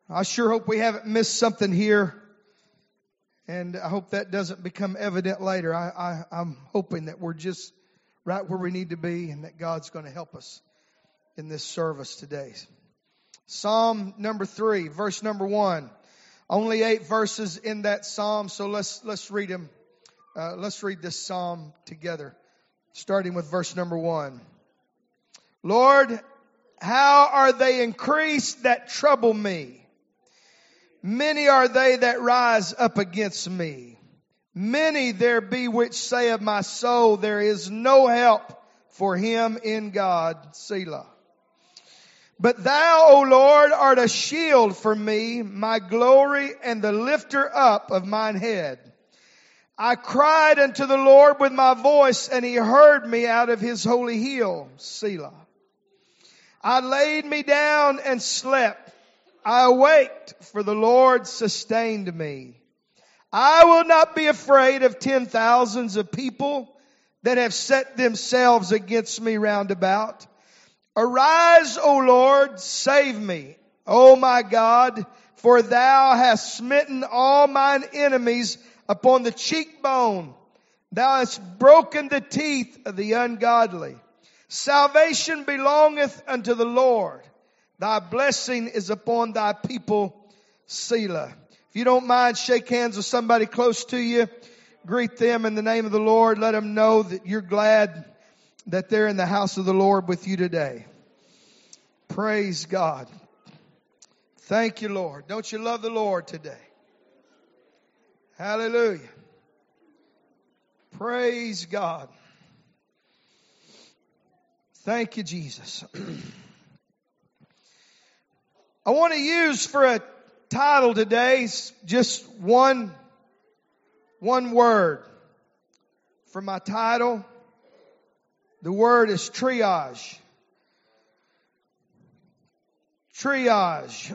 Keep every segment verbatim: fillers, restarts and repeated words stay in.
I sure hope we haven't missed something here. And I hope that doesn't become evident later. I, I, I'm hoping that we're just right where we need to be and that God's going to help us in this service today. Psalm number three, verse number one. Only eight verses in that psalm, so let's let's read them. Uh, let's read this psalm together, starting with verse number one. Lord, how are they increased that trouble me? Many are they that rise up against me. Many there be which say of my soul, there is no help for him in God. Selah. But thou, O Lord, art a shield for me, my glory and the lifter up of mine head. I cried unto the Lord with my voice, and he heard me out of his holy hill. Selah. I laid me down and slept. I awaked, for the Lord sustained me. I will not be afraid of ten thousands of people that have set themselves against me round about. Arise, O Lord, save me, O my God, for thou hast smitten all mine enemies upon the cheekbone. Thou hast broken the teeth of the ungodly. Salvation belongeth unto the Lord. Thy blessing is upon thy people, Selah. If you don't mind, shake hands with somebody close to you. Greet them in the name of the Lord. Let them know that you're glad that they're in the house of the Lord with you today. Praise God. Thank you, Lord. Don't you love the Lord today? Hallelujah. Praise God. Thank you, Jesus. I want to use for a title today just one, one word. For my title, the word is triage. Triage.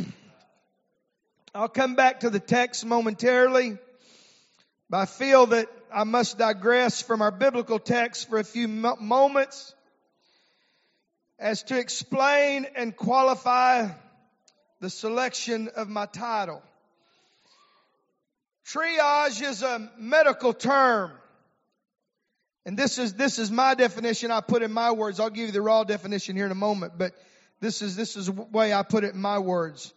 I'll come back to the text momentarily, but I feel that I must digress from our biblical text for a few mo- moments as to explain and qualify the selection of my title. Triage is a medical term. And this is, this is my definition I put in my words. I'll give you the raw definition here in a moment, but this is, this is the way I put it in my words.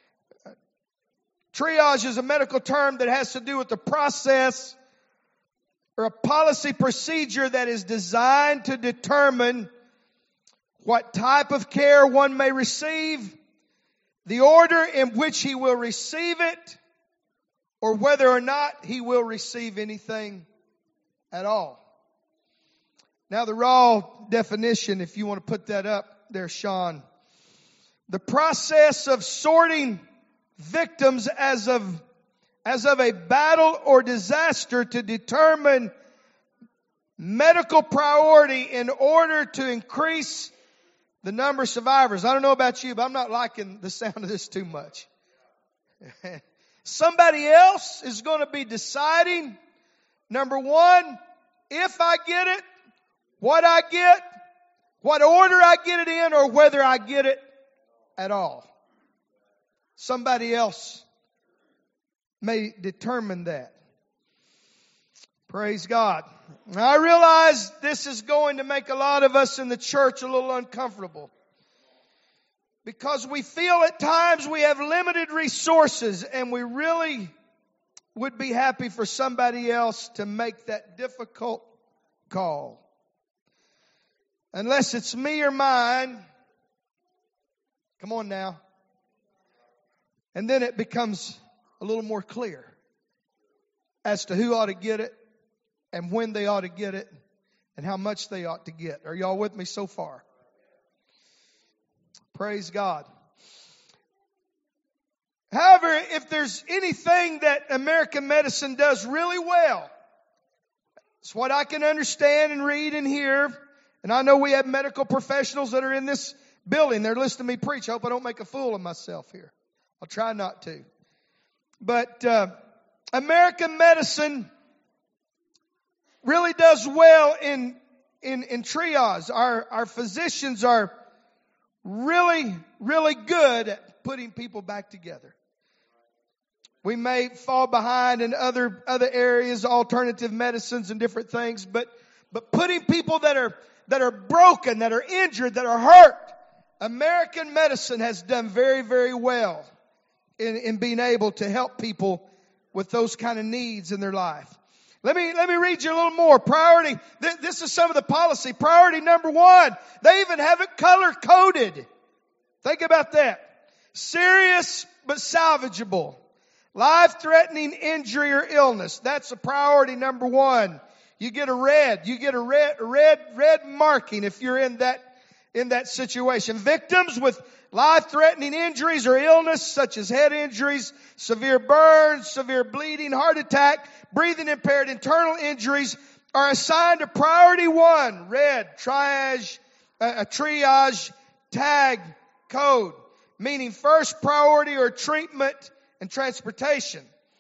Triage is a medical term that has to do with the process or a policy procedure that is designed to determine what type of care one may receive, the order in which he will receive it, or whether or not he will receive anything at all. Now the raw definition, if you want to put that up there, Sean. The process of sorting victims as of, as of a battle or disaster to determine medical priority in order to increase the number of survivors. I don't know about you, but I'm not liking the sound of this too much. Somebody else is going to be deciding, number one, if I get it, what I get, what order I get it in, or whether I get it at all. Somebody else may determine that. Praise God. Now, I realize this is going to make a lot of us in the church a little uncomfortable, because we feel at times we have limited resources and we really would be happy for somebody else to make that difficult call. Unless it's me or mine. Come on now. And then it becomes a little more clear as to who ought to get it and when they ought to get it and how much they ought to get. Are y'all with me so far? Praise God. However, if there's anything that American medicine does really well, it's what I can understand and read and hear. And I know we have medical professionals that are in this building. They're listening to me preach. I hope I don't make a fool of myself here. I'll try not to. But uh, American medicine really does well in in, in triage. Our our physicians are really, really good at putting people back together. We may fall behind in other, other areas, alternative medicines and different things, but, but putting people that are, that are broken, that are injured, that are hurt, American medicine has done very, very well in, in being able to help people with those kind of needs in their life. Let me, let me read you a little more. Priority, th- this is some of the policy. Priority number one, they even have it color coded. Think about that. Serious but salvageable. Life-threatening injury or illness. That's a priority number one. You get a red. You get a red, red, red marking if you're in that, in that situation. Victims with life-threatening injuries or illness such as head injuries, severe burns, severe bleeding, heart attack, breathing impaired, internal injuries are assigned a priority one. Red, triage, uh, a triage tag code. Meaning first priority or treatment and transportation.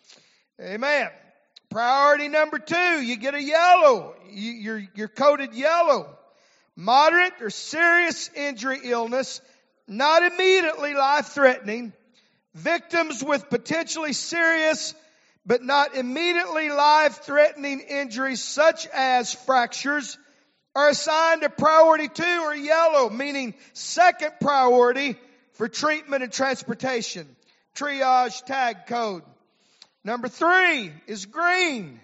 Amen. Priority number two, you get a yellow. You, you're, you're coded yellow. Moderate or serious injury, illness, not immediately life-threatening. Victims with potentially serious but not immediately life-threatening injuries such as fractures are assigned a priority two or yellow, meaning second priority for treatment and transportation. Triage tag code. Number three is green.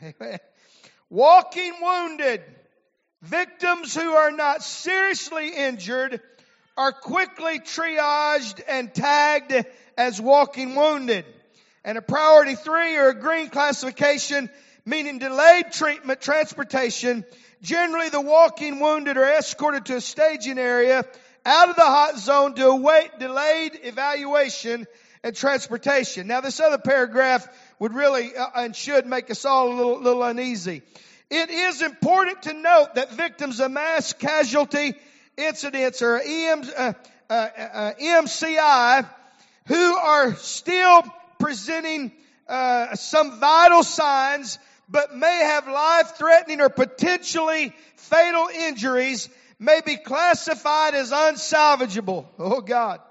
Walking wounded. Victims who are not seriously injured are quickly triaged and tagged as walking wounded. And a priority three or a green classification, meaning delayed treatment, transportation. Generally the walking wounded are escorted to a staging area out of the hot zone to await delayed evaluation and transportation. Now this other paragraph would really uh, and should make us all a little, little uneasy. It is important to note that victims of mass casualty incidents or E M, uh, uh, uh, E M C I who are still presenting uh, some vital signs but may have life-threatening or potentially fatal injuries may be classified as unsalvageable. Oh God.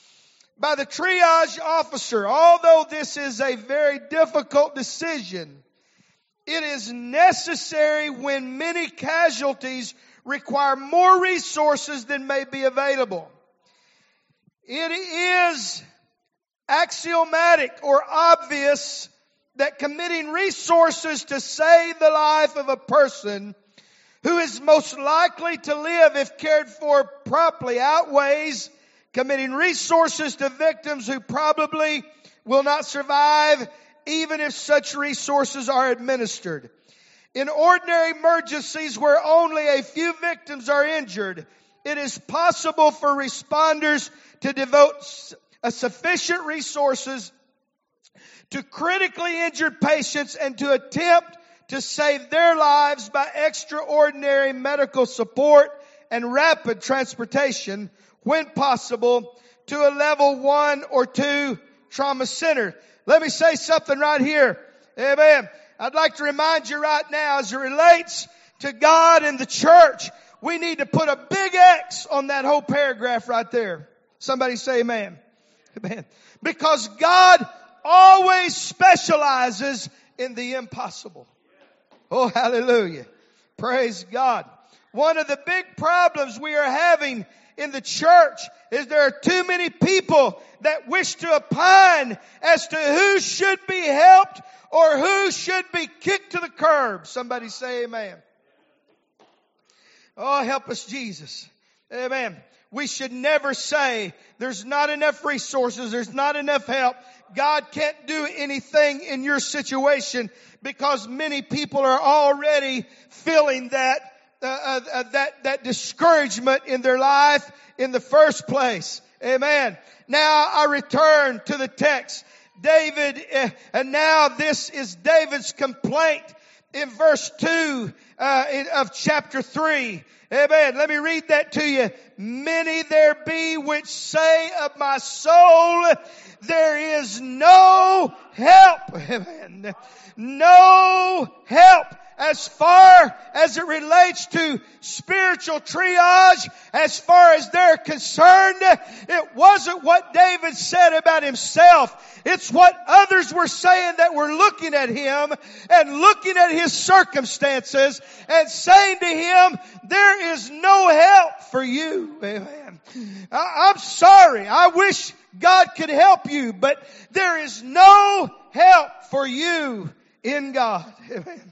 By the triage officer. Although this is a very difficult decision, it is necessary when many casualties require more resources than may be available. It is axiomatic or obvious that committing resources to save the life of a person who is most likely to live if cared for properly outweighs committing resources to victims who probably will not survive even if such resources are administered. In ordinary emergencies where only a few victims are injured, it is possible for responders to devote a sufficient resources to critically injured patients and to attempt to save their lives by extraordinary medical support and rapid transportation when possible to a level one or two trauma center. Let me say something right here. Amen. I'd like to remind you right now as it relates to God and the church, we need to put a big X on that whole paragraph right there. Somebody say amen. Amen. Because God always specializes in the impossible. Oh, hallelujah. Praise God. One of the big problems we are having in the church is there are too many people that wish to opine as to who should be helped or who should be kicked to the curb. Somebody say amen. Oh, help us, Jesus. Amen. We should never say there's not enough resources, there's not enough help. God can't do anything in your situation because many people are already feeling that uh, uh, uh, that that discouragement in their life in the first place. Amen. Now I return to the text. David, uh, and now this is David's complaint in verse two uh, in, of chapter three. Amen. Let me read that to you. Many there be which say of my soul, there is no help. Amen. No help. As far as it relates to spiritual triage, as far as they're concerned, it wasn't what David said about himself. It's what others were saying that were looking at him and looking at his circumstances and saying to him, there is no help for you. Amen. I'm sorry. I wish God could help you, but there is no help for you in God. Amen.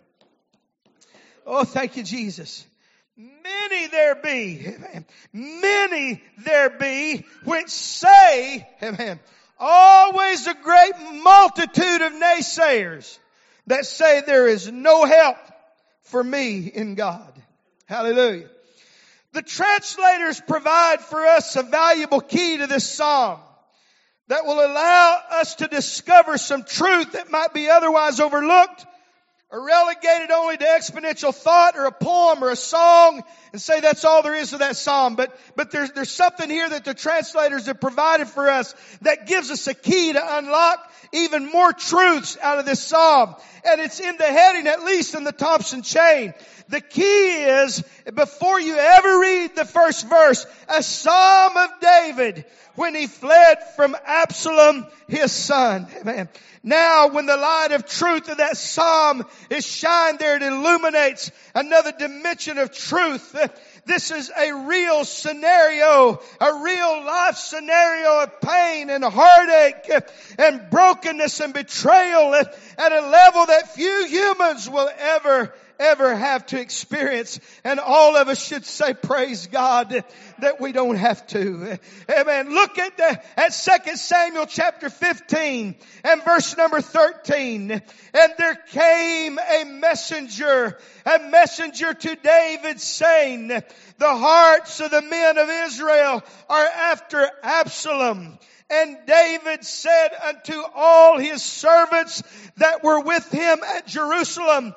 Oh, thank you, Jesus. Many there be, amen, many there be which say, amen, always a great multitude of naysayers that say there is no help for me in God. Hallelujah. The translators provide for us a valuable key to this psalm that will allow us to discover some truth that might be otherwise overlooked or relegated only to exponential thought or a poem or a song and say that's all there is to that psalm. But, but there's, there's something here that the translators have provided for us that gives us a key to unlock even more truths out of this psalm. And it's in the heading, at least in the Thompson chain. The key is, before you ever read the first verse, a psalm of David when he fled from Absalom, his son. Amen. Now, when the light of truth of that psalm is shined there, it illuminates another dimension of truth. This is a real scenario, a real life scenario of pain and heartache and brokenness and betrayal at a level that few humans will ever ever have to experience. And all of us should say, praise God that we don't have to. Amen. Look at the, at Second Samuel chapter fifteen and verse number thirteen. And there came a messenger, a messenger to David saying, the hearts of the men of Israel are after Absalom. And David said unto all his servants that were with him at Jerusalem,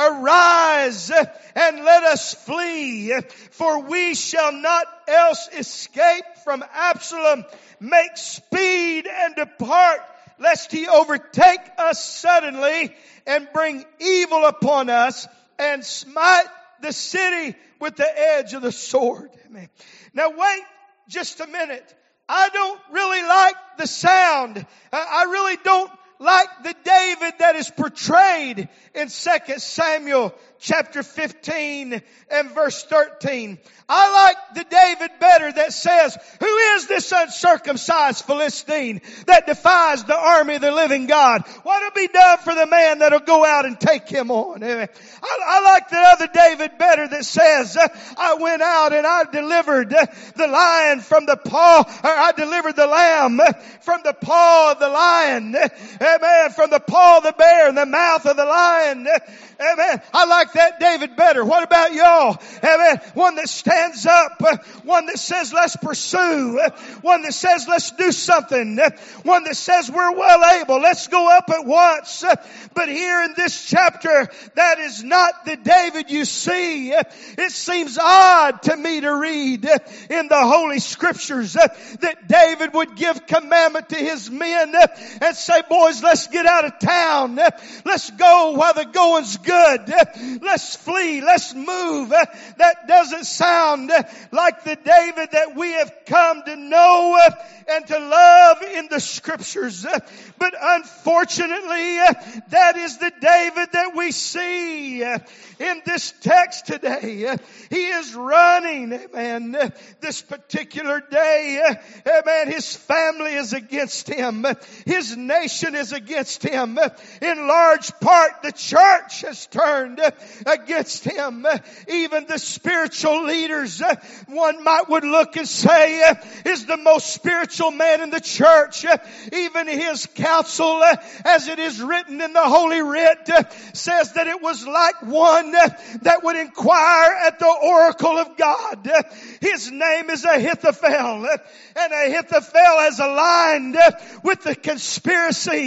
arise and let us flee, for we shall not else escape from Absalom. Make speed and depart, lest he overtake us suddenly and bring evil upon us and smite the city with the edge of the sword. Amen. Now wait just a minute. I don't really like the sound. I really don't like the David that is portrayed in Second Samuel chapter fifteen and verse thirteen. I like the David better that says, who is this uncircumcised Philistine that defies the army of the living God? What'll be done for the man that'll go out and take him on? I, I like the other David better that says, I went out and I delivered the lion from the paw, or I delivered the lamb from the paw of the lion. Amen. From the paw of the bear and the mouth of the lion. Amen. I like that David better. What about y'all? Amen. One that stands up. One that says let's pursue. One that says let's do something. One that says we're well able. Let's go up at once. But here in this chapter, that is not the David you see. It seems odd to me to read in the Holy Scriptures that David would give commandment to his men and say, boys, let's get out of town. Let's go while the going's good. Let's flee. Let's move. That doesn't sound like the David that we have come to know and to love in the Scriptures. But unfortunately, that is the David that we see in this text today. He is running, amen, this particular day. Amen. His family is against him. His nation is against him. In large part, the church has turned against him. Even the spiritual leaders, one might would look and say, is the most spiritual man in the church. Even his counsel, as it is written in the Holy Writ, says that it was like one that would inquire at the oracle of God. His name is Ahithophel, and Ahithophel has aligned with the conspiracy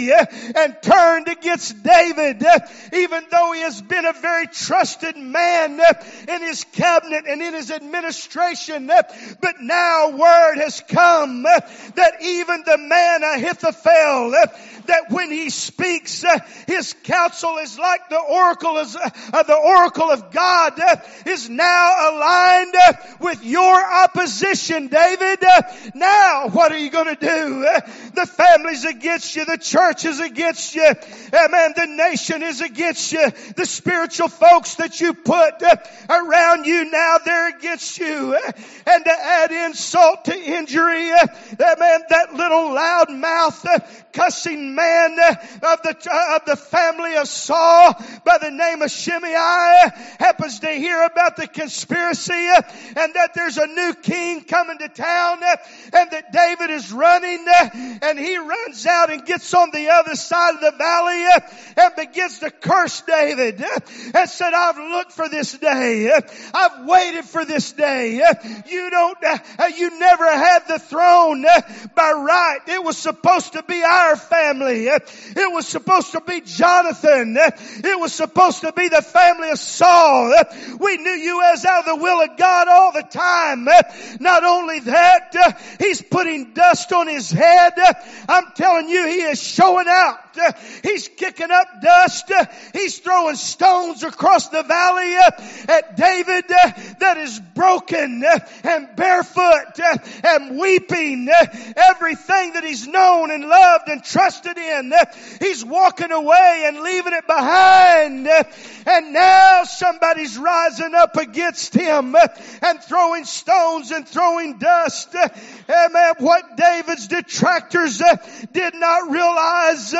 family and turned against David, even though he has been a very trusted man in his cabinet and in his administration. But now word has come that even the man Ahithophel, that when he speaks, his counsel is like the oracle of the oracle of God, is now aligned with your opposition, David. Now, what are you going to do? The family's against you. The church is against you. Amen. The nation is against you. The spiritual folks that you put around you, now they're against you. And to add insult to injury, amen, that little loud mouth cussing man of the of the family of Saul by the name of Shimei happens to hear about the conspiracy and that there's a new king coming to town and that David is running, and he runs out and gets on the other side of the valley and begins to curse David and said, I've looked for this day. I've waited for this day. You don't, you never had the throne by right. It was supposed to be our family. It was supposed to be Jonathan. It was supposed to be the family of Saul. We knew you as out of the will of God all the time. Not only that, he's putting dust on his head. I'm telling you, he is showing out. He's kicking up dust. He's throwing stones across the valley at David that is broken and barefoot and weeping. Everything that he's known and loved and trusted in, he's walking away and leaving it behind. And now somebody's rising up against him and throwing stones and throwing dust. Amen. What David's detractors did not realize,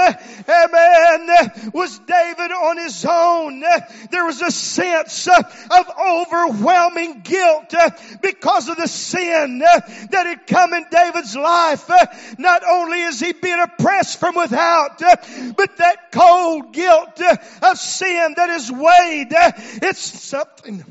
amen, was David on his own. There was a sense of overwhelming guilt because of the sin that had come in David's life. Not only is he being oppressed from without, but that cold guilt of sin that is weighed, it's something.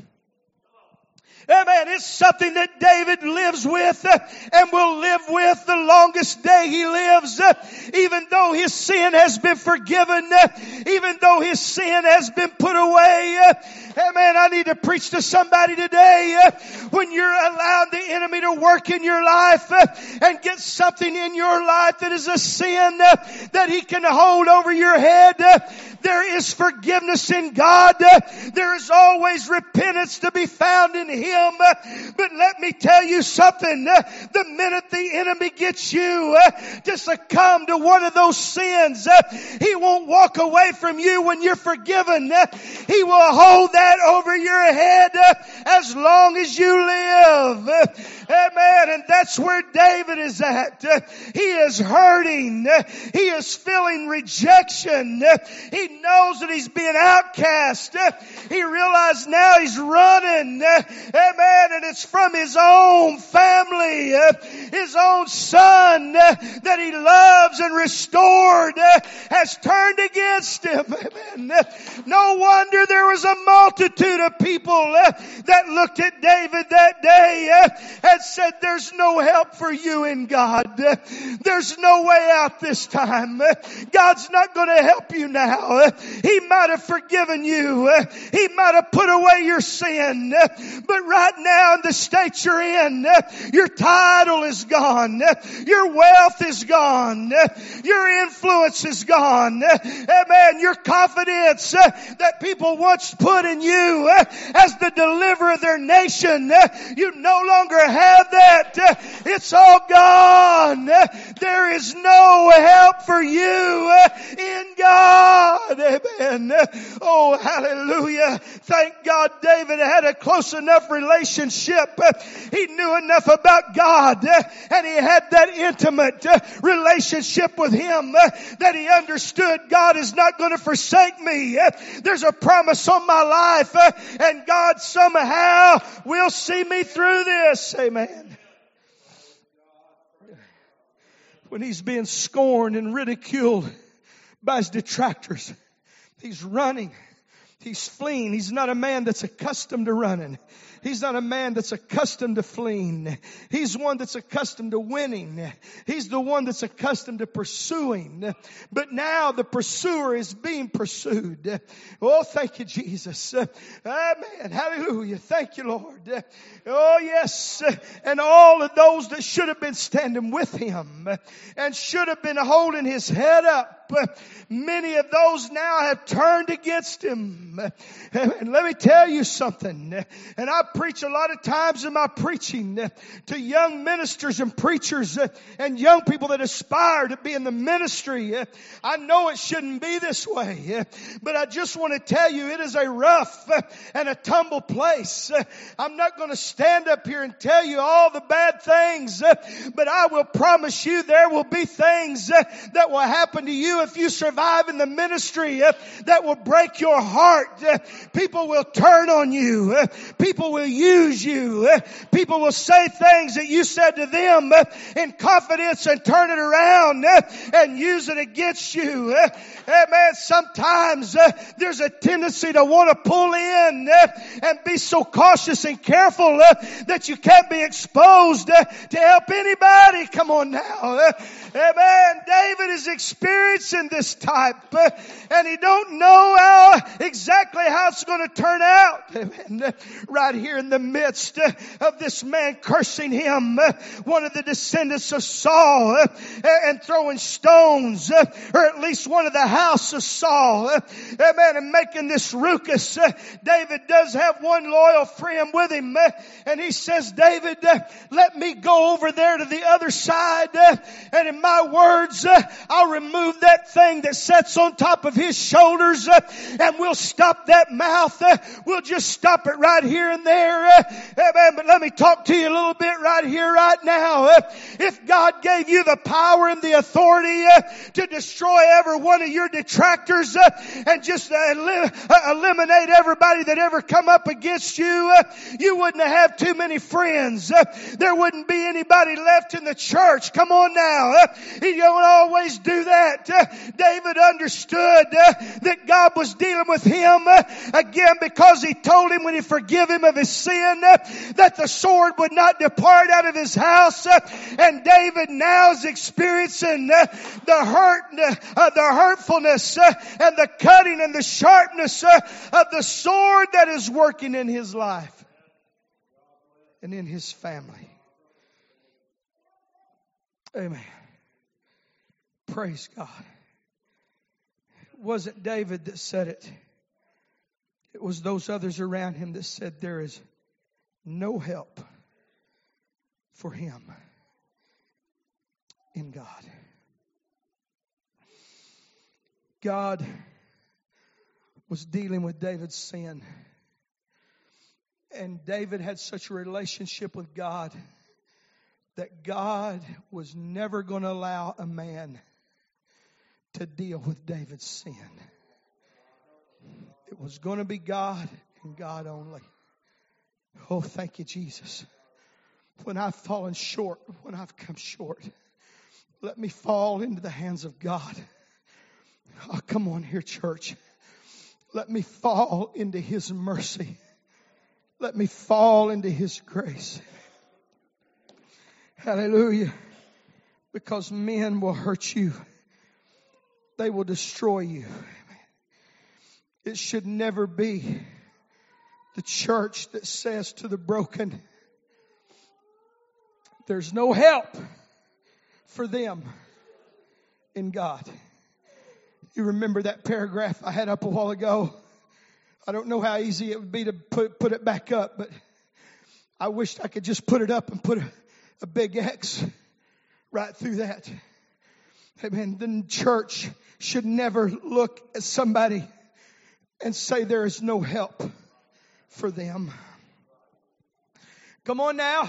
Amen. It's something that David lives with and will live with the longest day he lives. Even though his sin has been forgiven, even though his sin has been put away. Amen. I need to preach to somebody today. When you're allowed the enemy to work in your life and get something in your life that is a sin that he can hold over your head, there is forgiveness in God. There is always repentance to be found in Him. But let me tell you something. The minute the enemy gets you to succumb to one of those sins, he won't walk away from you when you're forgiven. He will hold that over your head as long as you live. Amen. And that's where David is at. He is hurting. He is feeling rejection. He knows that he's being outcast. He realized now he's running. Amen. And it's from his own family, his own son that he loves and restored has turned against him. Amen. No wonder there was a multitude of people that looked at David that day and said, there's no help for you in God. There's no way out this time. God's not going to help you now. He might have forgiven you. He might have put away your sin. But right now in the state you're in, your title is gone. Your wealth is gone. Your influence is gone. Amen. Your confidence that people once put in you as the deliverer of their nation, you no longer have that. It's all gone. There is no help for you in God. Amen. Oh, hallelujah. Thank God David had a close enough relationship. He knew enough about God and he had that intimate relationship with Him that he understood God is not going to forsake me. There's a promise on my life and God somehow will see me through this. Amen. When he's being scorned and ridiculed by his detractors, he's running. He's fleeing. He's not a man that's accustomed to running. He's not a man that's accustomed to fleeing. He's one that's accustomed to winning. He's the one that's accustomed to pursuing. But now the pursuer is being pursued. Oh, thank you, Jesus. Amen. Hallelujah. Thank you, Lord. Oh, yes. And all of those that should have been standing with him and should have been holding his head up, many of those now have turned against him. And let me tell you something. And I preach a lot of times in my preaching to young ministers and preachers and young people that aspire to be in the ministry. I know it shouldn't be this way, but I just want to tell you it is a rough and a tumble place. I'm not going to stand up here and tell you all the bad things, but I will promise you there will be things that will happen to you if you survive in the ministry that will break your heart. People will turn on you. People will use you. People will say things that you said to them in confidence and turn it around and use it against you. Amen. Sometimes there's a tendency to want to pull in and be so cautious and careful that you can't be exposed to help anybody. Come on now. Amen. David is experiencing this type and he don't know how exactly how it's going to turn out. Amen. Right here in the midst of this man cursing him, one of the descendants of Saul, and throwing stones, or at least one of the house of Saul. Amen. And making this ruckus. David does have one loyal friend with him, and he says, David, let me go over there to the other side, and in my words, I'll remove that thing that sits on top of his shoulders, and we'll stop that mouth. We'll just stop it right here and there. Amen. But let me talk to you a little bit right here, right now. If God gave you the power and the authority to destroy every one of your detractors and just eliminate everybody that ever come up against you, you wouldn't have too many friends. There wouldn't be anybody left in the church. Come on now. You don't always do that. David understood that God was dealing with him again because he told him when he forgive him of his sin that the sword would not depart out of his house. And David now is experiencing the hurt, uh, the hurtfulness uh, and the cutting and the sharpness uh, of the sword that is working in his life and in his family. Amen. Praise God. It wasn't David that said it. It was those others around him that said there is no help for him in God. God was dealing with David's sin. And David had such a relationship with God that God was never going to allow a man to deal with David's sin. It was going to be God and God only. Oh, thank you, Jesus. When I've fallen short, when I've come short, let me fall into the hands of God. Oh, come on here, church. Let me fall into His mercy. Let me fall into His grace. Hallelujah. Because men will hurt you. They will destroy you. It should never be the church that says to the broken, there's no help for them in God. You remember that paragraph I had up a while ago? I don't know how easy it would be to put, put it back up, but I wished I could just put it up and put a, a big X right through that. Amen. The church should never look at somebody and say there is no help for them. Come on now.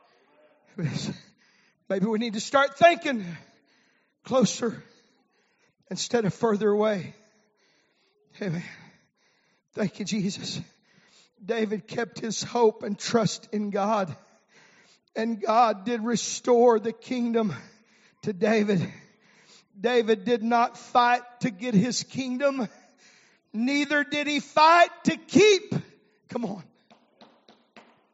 Maybe we need to start thinking closer instead of further away. Amen. Thank you, Jesus. David kept his hope and trust in God. And God did restore the kingdom to David. David did not fight to get his kingdom. Neither did he fight to keep. Come on.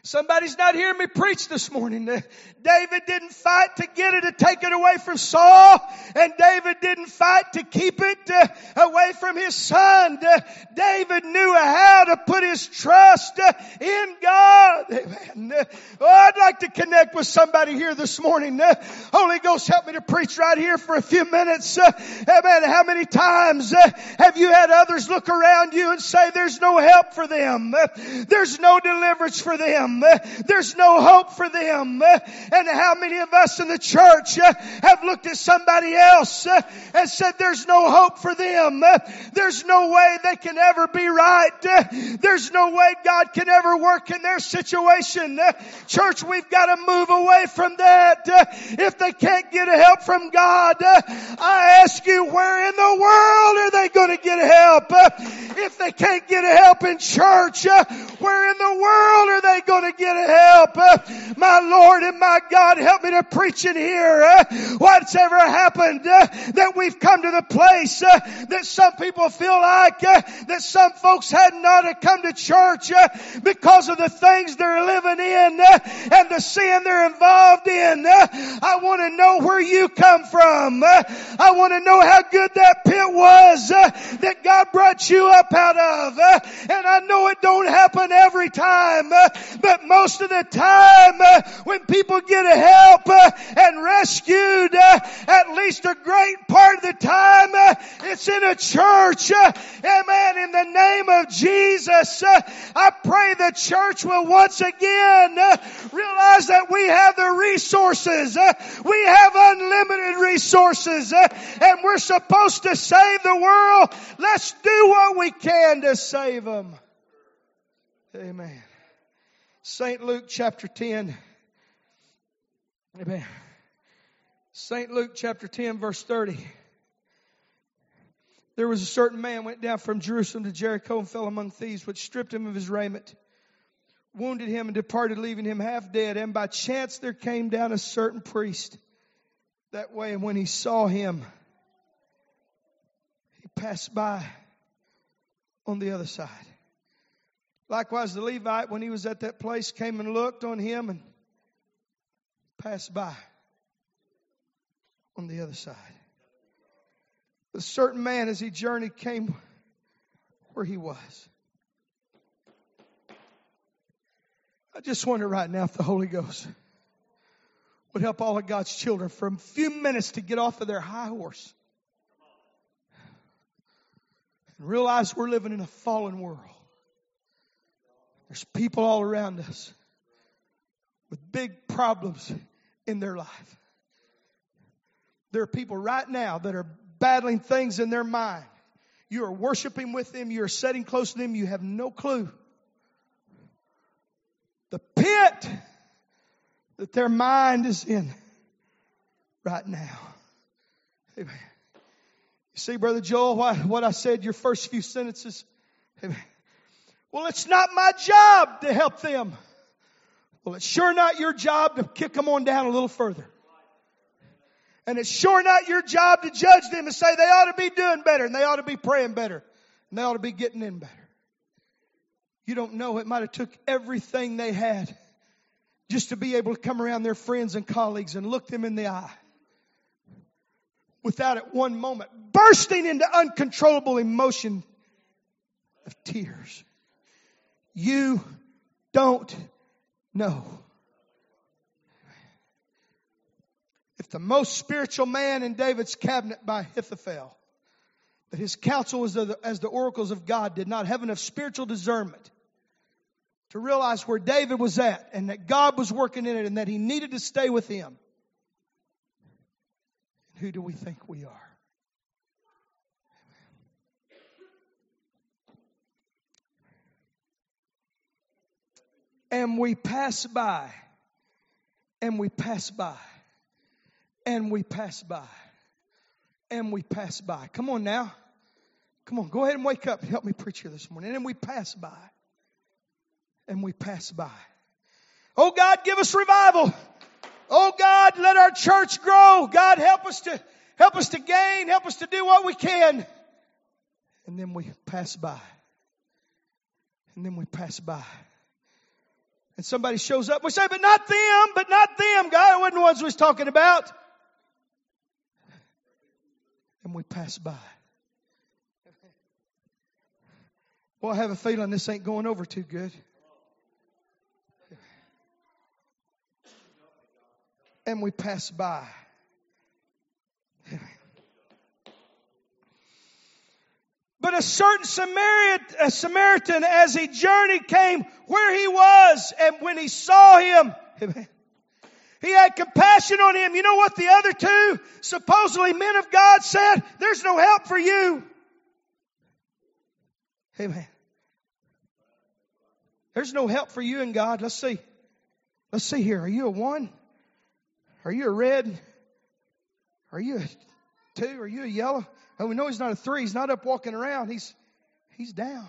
Somebody's not hearing me preach this morning. David didn't fight to get it, to take it away from Saul. And David didn't fight to keep it uh, away from his son. Uh, David knew how to put his trust uh, in God. Amen. Uh, oh, I'd like to connect with somebody here this morning. Uh, Holy Ghost, help me to preach right here for a few minutes. Uh, amen. How many times uh, have you had others look around you and say there's no help for them? Uh, there's no deliverance for them. There's no hope for them. And how many of us in the church have looked at somebody else and said there's no hope for them. There's no way they can ever be right. There's no way God can ever work in their situation. Church, we've got to move away from that. If they can't get help from God, I ask you, where in the world are they going to get help? If they can't get help in church, where in the world are they going to get help? Uh, my Lord and my God, help me to preach in here. Uh, what's ever happened uh, that we've come to the place uh, that some people feel like uh, that some folks hadn't ought to come to church uh, because of the things they're living in uh, and the sin they're involved in. Uh, I want to know where you come from. Uh, I want to know how good that pit was uh, that God brought you up out of. Uh, and I know it don't happen every time. Uh, But most of the time, uh, when people get help uh, and rescued, uh, at least a great part of the time, uh, it's in a church. Uh, amen. In the name of Jesus, uh, I pray the church will once again uh, realize that we have the resources. Uh, we have unlimited resources. Uh, and we're supposed to save the world. Let's do what we can to save them. Amen. Saint Luke chapter ten. Amen. Saint Luke chapter ten verse thirty. There was a certain man went down from Jerusalem to Jericho and fell among thieves, which stripped him of his raiment, wounded him, and departed, leaving him half dead. And by chance there came down a certain priest that way, and when he saw him, he passed by on the other side. Likewise, the Levite, when he was at that place, came and looked on him and passed by on the other side. A certain man, as he journeyed, came where he was. I just wonder right now if the Holy Ghost would help all of God's children for a few minutes to get off of their high horse and realize we're living in a fallen world. There's people all around us with big problems in their life. There are people right now that are battling things in their mind. You are worshiping with them. You are sitting close to them. You have no clue the pit that their mind is in right now. Amen. You see, Brother Joel, what I said, your first few sentences. Amen. Well, it's not my job to help them. Well, it's sure not your job to kick them on down a little further. And it's sure not your job to judge them and say they ought to be doing better and they ought to be praying better and they ought to be getting in better. You don't know, it might have took everything they had just to be able to come around their friends and colleagues and look them in the eye without at one moment bursting into uncontrollable emotion of tears. You don't know. If the most spiritual man in David's cabinet by Ahithophel, that his counsel was as the oracles of God, did not have enough spiritual discernment to realize where David was at and that God was working in it and that he needed to stay with him, who do we think we are? And we pass by, and we pass by, and we pass by, and we pass by. Come on now. Come on, go ahead and wake up and help me preach here this morning. And then we pass by, and we pass by. Oh God, give us revival. Oh God, let our church grow. God, help us to help us to gain, help us to do what we can. And then we pass by. And then we pass by. And somebody shows up. We say, but not them, but not them. God, it wasn't the ones we was talking about. And we pass by. Well, I have a feeling this ain't going over too good. And we pass by. But a certain Samaritan, a Samaritan, as he journeyed, came where he was, and when he saw him, he had compassion on him. You know what the other two, supposedly men of God, said? There's no help for you. Amen. There's no help for you in God. Let's see. Let's see here. Are you a one? Are you a red? Are you a two? Are you a yellow? Oh, we know he's not a three. He's not up walking around. He's, he's down.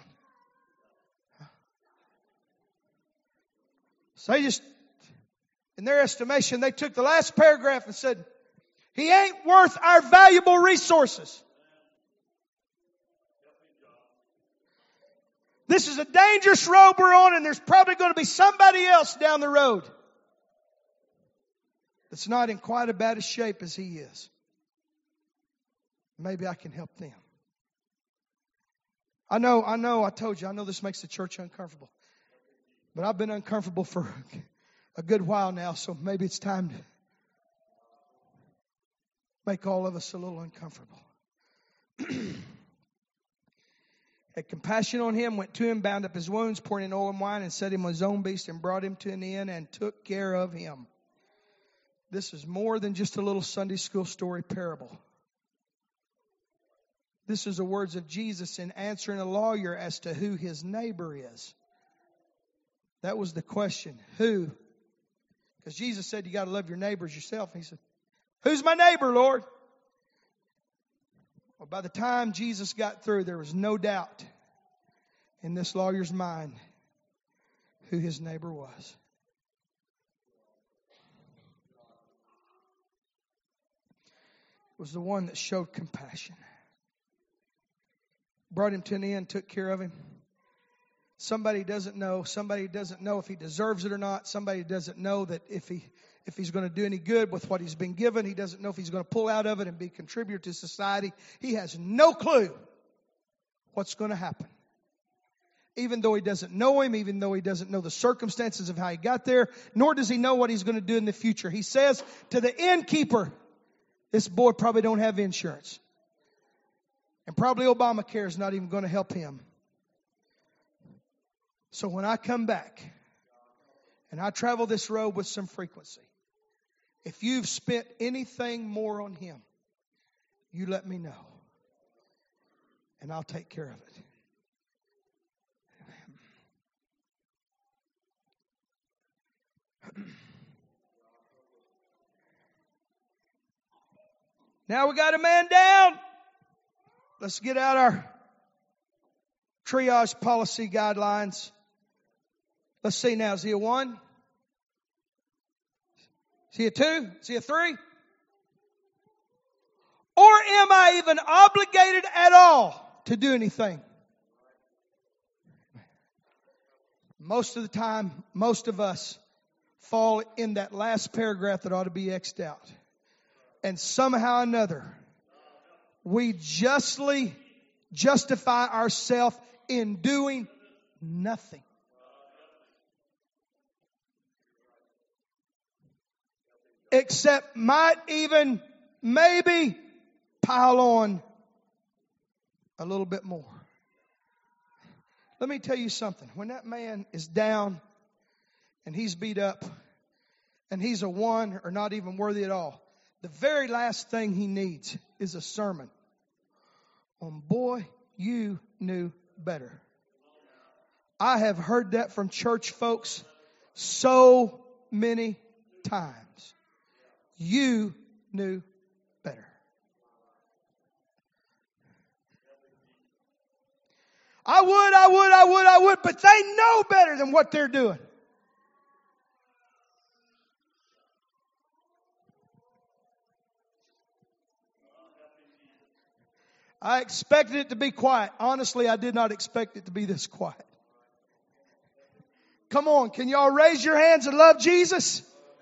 So they just, in their estimation, they took the last paragraph and said, he ain't worth our valuable resources. This is a dangerous road we're on, and there's probably going to be somebody else down the road that's not in quite as bad a shape as he is. Maybe I can help them. I know, I know, I told you, I know this makes the church uncomfortable. But I've been uncomfortable for a good while now, so maybe it's time to make all of us a little uncomfortable. Had compassion on him, went to him, bound up his wounds, poured in oil and wine, and set him on his own beast, and brought him to an inn, and took care of him. This is more than just a little Sunday school story parable. This is the words of Jesus in answering a lawyer as to who his neighbor is. That was the question. Who? Because Jesus said you got to love your neighbors yourself. And he said, who's my neighbor, Lord? Well, by the time Jesus got through, there was no doubt in this lawyer's mind who his neighbor was. It was the one that showed compassion. Brought him to an inn, took care of him. Somebody doesn't know. Somebody doesn't know if he deserves it or not. Somebody doesn't know that if he if he's going to do any good with what he's been given. He doesn't know if he's going to pull out of it and be a contributor to society. He has no clue what's going to happen. Even though he doesn't know him, even though he doesn't know the circumstances of how he got there, nor does he know what he's going to do in the future. He says to the innkeeper, this boy probably don't have insurance. And probably Obamacare is not even going to help him. So when I come back and I travel this road with some frequency, if you've spent anything more on him, you let me know. And I'll take care of it. Now we got a man down. Let's get out our triage policy guidelines. Let's see now. Is he a one? Is he a two? Is he a three? Or am I even obligated at all to do anything? Most of the time, most of us fall in that last paragraph that ought to be X'd out. And somehow or another, we justly justify ourselves in doing nothing. Except might even maybe pile on a little bit more. Let me tell you something. When that man is down and he's beat up and he's a one or not even worthy at all, the very last thing he needs is a sermon on, boy, you knew better. I have heard that from church folks so many times. You knew better. I would, I would, I would, I would, but they know better than what they're doing. I expected it to be quiet. Honestly, I did not expect it to be this quiet. Come on, can y'all raise your hands and love Jesus?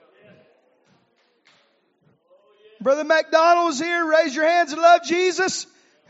Brother McDonald's here. Raise your hands and love Jesus.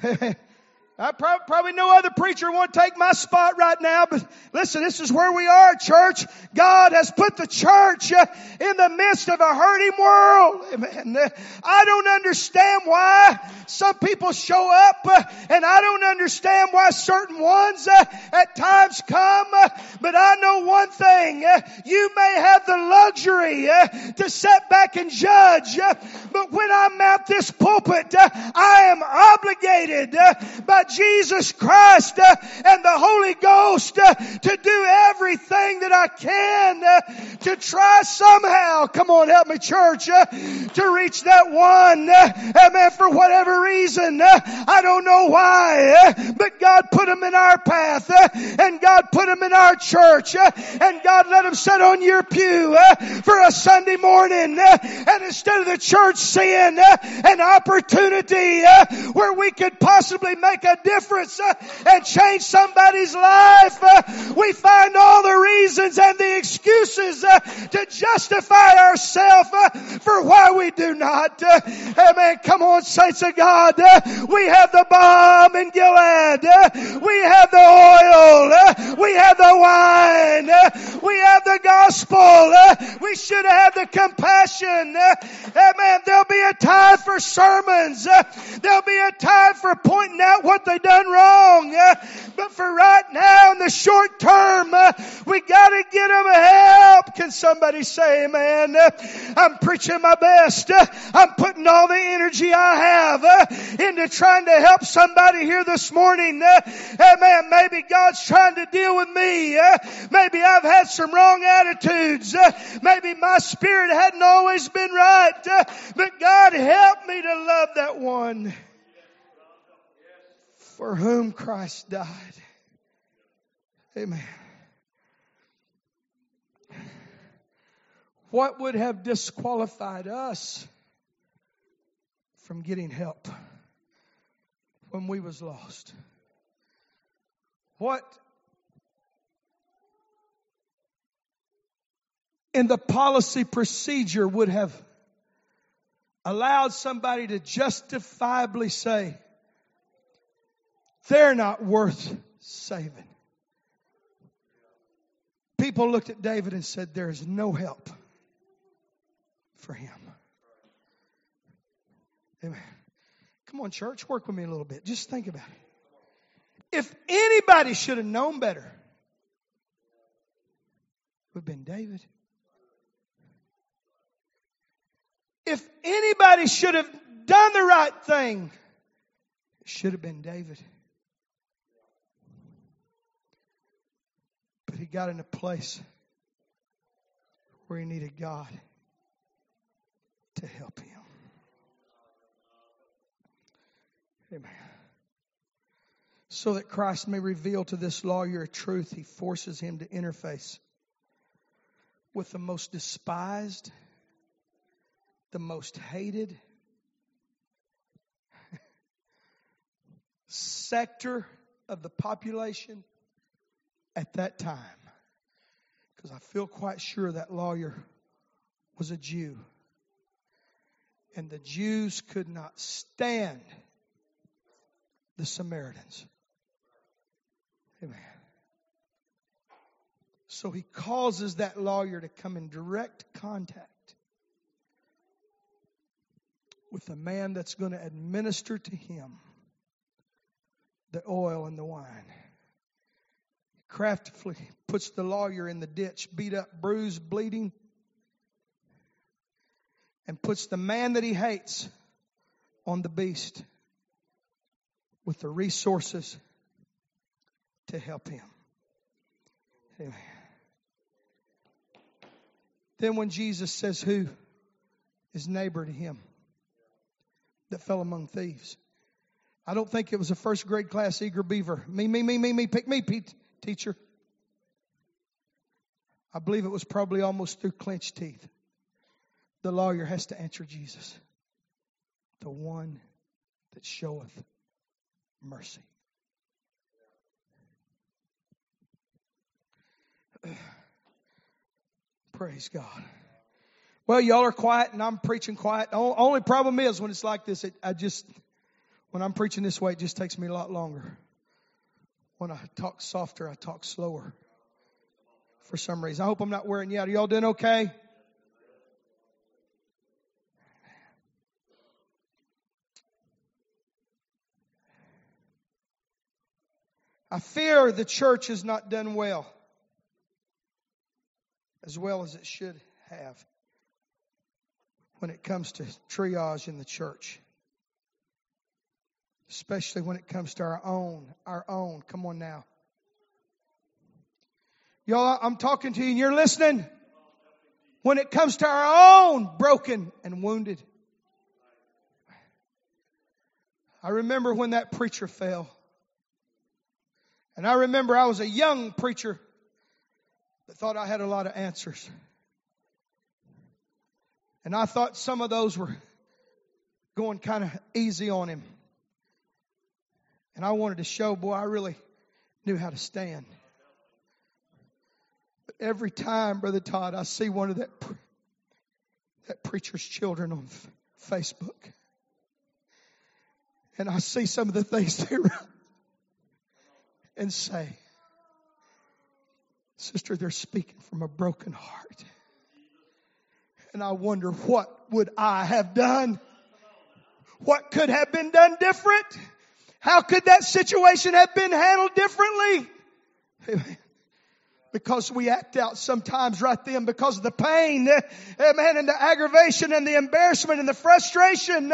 I pro- probably no other preacher want to take my spot right now, but listen, this is where we are, church. God has put the church uh, in the midst of a hurting world. Amen. I don't understand why some people show up, uh, and I don't understand why certain ones uh, at times come, uh, but I know one thing. Uh, you may have the luxury uh, to sit back and judge, uh, but when I'm at this pulpit, uh, I am obligated uh, by Jesus Christ uh, and the Holy Ghost uh, to do everything that I can uh, to try somehow, come on, help me church, uh, to reach that one. Uh, amen. For whatever reason, uh, I don't know why, uh, but God put them in our path, uh, and God put them in our church, uh, and God let them sit on your pew uh, for a Sunday morning, uh, and instead of the church seeing uh, an opportunity uh, where we could possibly make a difference uh, and change somebody's life, uh, we find all the reasons and the excuses uh, to justify ourselves uh, for why we do not. Uh, amen. Come on, saints of God. Uh, we have the balm in Gilead. Uh, we have the oil. Uh, we have the wine. Uh, we have the gospel. Uh, we should have the compassion. Uh, amen. There'll be a time for sermons. Uh, there'll be a time for pointing out what they done wrong. Uh, but for right now, in the short term, uh, we got to get them help. Can somebody say amen? Uh, I'm preaching my best. Uh, I'm putting all the energy I have uh, into trying to help somebody here this morning. Uh, amen. Maybe God's trying to deal with me. Uh, maybe I've had some wrong attitudes. Uh, maybe my spirit hadn't always been right. Uh, but God help me to love that one for whom Christ died. Amen. What would have disqualified us from getting help when we was lost? What in the policy procedure would have allowed somebody to justifiably say, they're not worth saving? People looked at David and said, there is no help for him. Amen. Come on, church, work with me a little bit. Just think about it. If anybody should have known better, it would have been David. If anybody should have done the right thing, it should have been David. But he got in a place where he needed God to help him. Amen. So that Christ may reveal to this lawyer a truth, he forces him to interface with the most despised, the most hated sector of the population at that time. Because I feel quite sure that lawyer was a Jew. And the Jews could not stand the Samaritans. Amen. So he causes that lawyer to come in direct contact with the man that's going to administer to him the oil and the wine. Craftily puts the lawyer in the ditch, beat up, bruised, bleeding, and puts the man that he hates on the beast with the resources to help him. Amen. Then when Jesus says, who is neighbor to him that fell among thieves? I don't think it was a first grade class eager beaver. Me, me, me, me, me, pick me, Pete, teacher. I believe it was probably almost through clenched teeth. The lawyer has to answer Jesus, the one that showeth mercy. Praise God. Well, y'all are quiet and I'm preaching quiet. The only problem is when it's like this, it, I just, when I'm preaching this way, it just takes me a lot longer. When I talk softer, I talk slower for some reason. I hope I'm not wearing you out. Are y'all doing okay? I fear the church has not done well, as well as it should have, when it comes to triage in the church. Especially when it comes to our own, our own. Come on now. Y'all, I'm talking to you and you're listening. When it comes to our own broken and wounded. I remember when that preacher fell. And I remember I was a young preacher that thought I had a lot of answers. And I thought some of those were going kind of easy on him. And I wanted to show, boy, I really knew how to stand. But every time, Brother Todd, I see one of that, that preacher's children on Facebook. And I see some of the things they write and say, sister, they're speaking from a broken heart. And I wonder, what would I have done? What could have been done different? How could that situation have been handled differently? Amen. Because we act out sometimes right then because of the pain, amen, and the aggravation and the embarrassment and the frustration.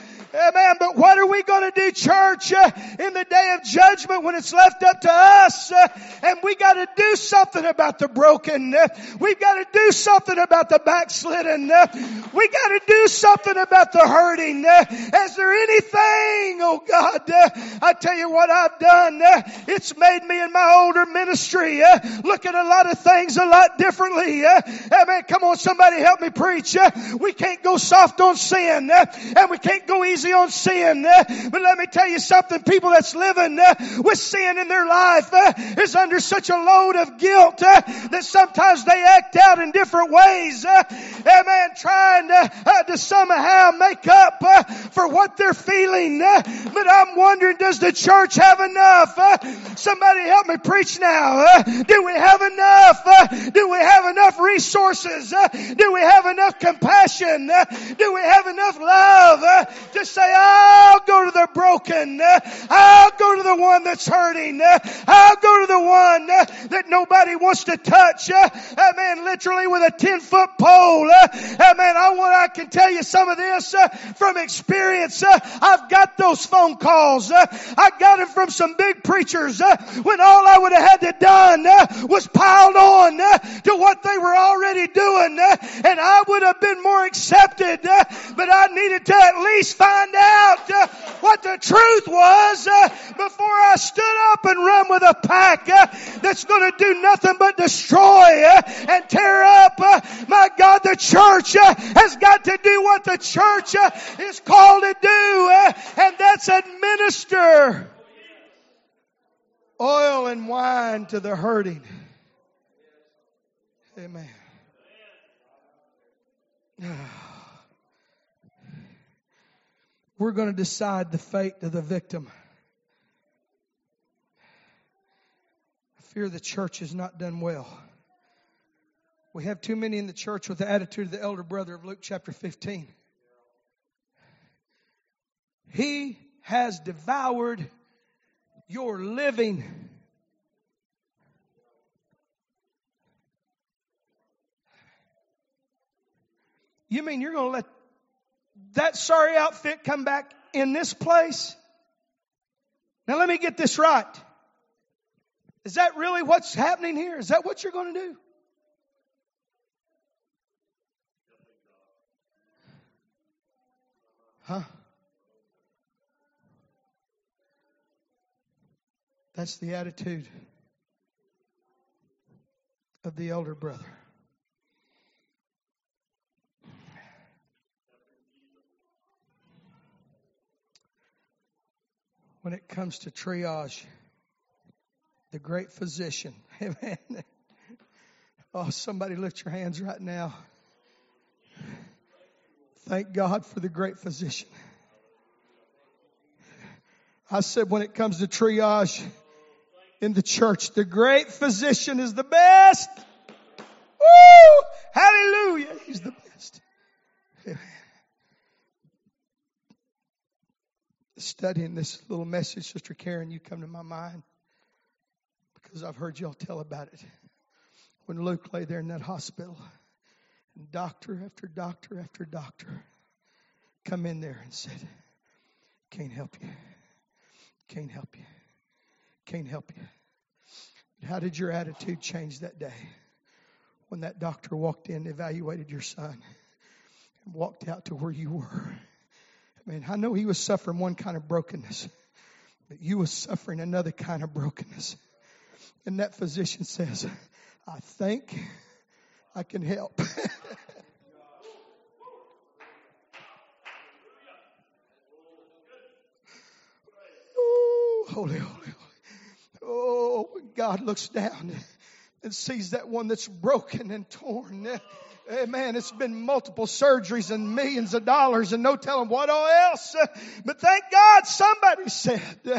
Amen. But what are we going to do, church, uh, in the day of judgment when it's left up to us? Uh, and we got to do something about the broken. Uh, we've got to do something about the backslidden. Uh, we got to do something about the hurting. Uh, is there anything, oh God, uh, I tell you what I've done. Uh, it's made me in my older ministry uh, look at a lot of things a lot differently. Uh, amen. Come on, somebody help me preach. Uh, we can't go soft on sin, uh, and we can't go easy on sin. Uh, but let me tell you something. People that's living uh, with sin in their life uh, is under such a load of guilt uh, that sometimes they act out in different ways. Uh, amen. Trying to, uh, to somehow make up uh, for what they're feeling. Uh, but I'm wondering, does the church have enough? Uh, somebody help me preach now. Uh, do we have enough? Uh, do we have enough resources? Uh, do we have enough compassion? Uh, do we have enough love uh, to say, I'll go to the broken. Uh, I'll go to the one that's hurting. Uh, I'll go to the one uh, that nobody wants to touch. Uh, amen. Literally with a ten foot pole. Uh, amen. I want, I can tell you some of this uh, from experience. Uh, I've got those phone calls. Uh, I got them from some big preachers uh, when all I would have had to done uh, was piled on uh, to what they were already doing. Uh, and I would have been more accepted. Uh, but I needed to at least find out uh, what the truth was uh, before I stood up and run with a pack uh, that's going to do nothing but destroy uh, and tear up. Uh, my God, the church uh, has got to do what the church uh, is called to do, uh, and that's administer oil and wine to the hurting. Amen. We're going to decide the fate of the victim. I fear the church has not done well. We have too many in the church with the attitude of the elder brother of Luke chapter fifteen. He has devoured your living. You mean you're going to let that sorry outfit come back in this place? Now let me get this right. Is that really what's happening here? Is that what you're going to do? Huh? That's the attitude of the elder brother. When it comes to triage, the great physician, amen. Oh, somebody lift your hands right now. Thank God for the great physician. I said when it comes to triage in the church, the great physician is the best. Woo! Hallelujah. He's the best. Studying this little message, Sister Karen, you come to my mind because I've heard y'all tell about it. When Luke lay there in that hospital, and doctor after doctor after doctor come in there and said, can't help you. Can't help you. Can't help you. But how did your attitude change that day when that doctor walked in, evaluated your son, and walked out to where you were? I mean, I know he was suffering one kind of brokenness, but you was suffering another kind of brokenness. And that physician says, I think I can help. Oh, holy, holy, holy. Oh, when God looks down and sees that one that's broken and torn. Amen. It's been multiple surgeries and millions of dollars and no telling what all else. But thank God somebody said,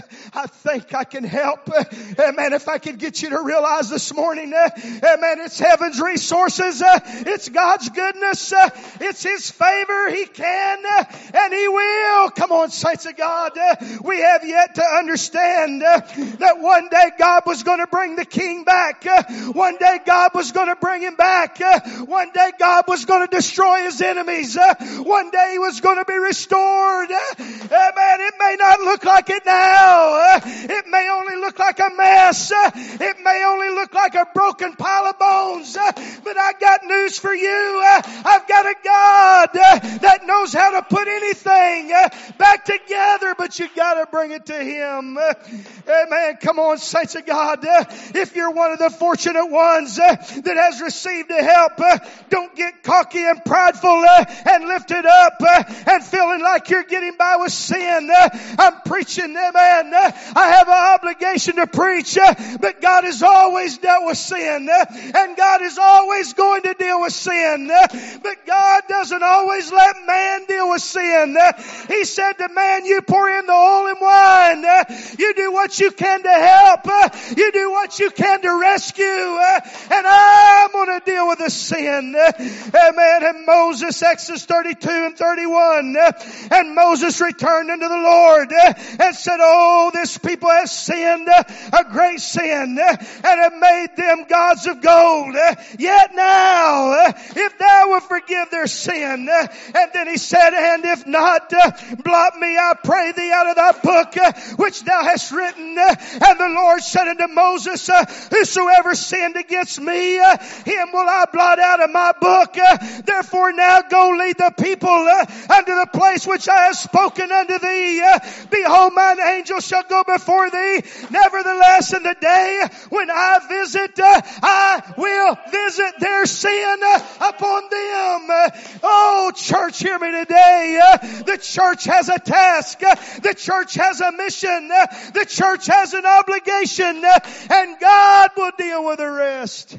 I think I can help. Amen. If I could get you to realize this morning, amen, it's heaven's resources. It's God's goodness. It's His favor. He can and He will. Come on, saints of God. We have yet to understand that one day God was going to bring the king back. One day God was going to bring him back. One day God was going to destroy his enemies. Uh, one day he was going to be restored. Uh, amen. It may not look like it now. Uh, it may only look like a mess. Uh, it may only look like a broken pile of bones. Uh, but I got news for you. Uh, I've got a God uh, that knows how to put anything uh, back together, but you got to bring it to Him. Uh, amen. Come on, saints of God. Uh, if you're one of the fortunate ones uh, that has received the help, uh, don't get cocky and prideful uh, and lifted up uh, and feeling like you're getting by with sin. Uh, I'm preaching, amen. Uh, I have an obligation to preach, uh, but God has always dealt with sin, uh, and God is always going to deal with sin. Uh, but God doesn't always let man deal with sin. Uh, he said to man, you pour in the oil and wine. Uh, you do what you can to help. Uh, you do what you can to rescue. Uh, and I'm going to deal with the sin. Uh, Amen. And Moses, Exodus thirty-two and thirty-one. And Moses returned unto the Lord and said, oh, this people has sinned a great sin and have made them gods of gold. Yet now, if thou wilt forgive their sin. And then he said, and if not, blot me, I pray thee, out of thy book which thou hast written. And the Lord said unto Moses, whosoever sinned against me, him will I blot out of my book. Uh, therefore now go lead the people uh, unto the place which I have spoken unto thee. Uh, behold, mine angel shall go before thee. Nevertheless, in the day when I visit, uh, I will visit their sin uh, upon them. Uh, oh, church, hear me today. Uh, the church has a task. Uh, the church has a mission. Uh, the church has an obligation. Uh, and God will deal with the rest.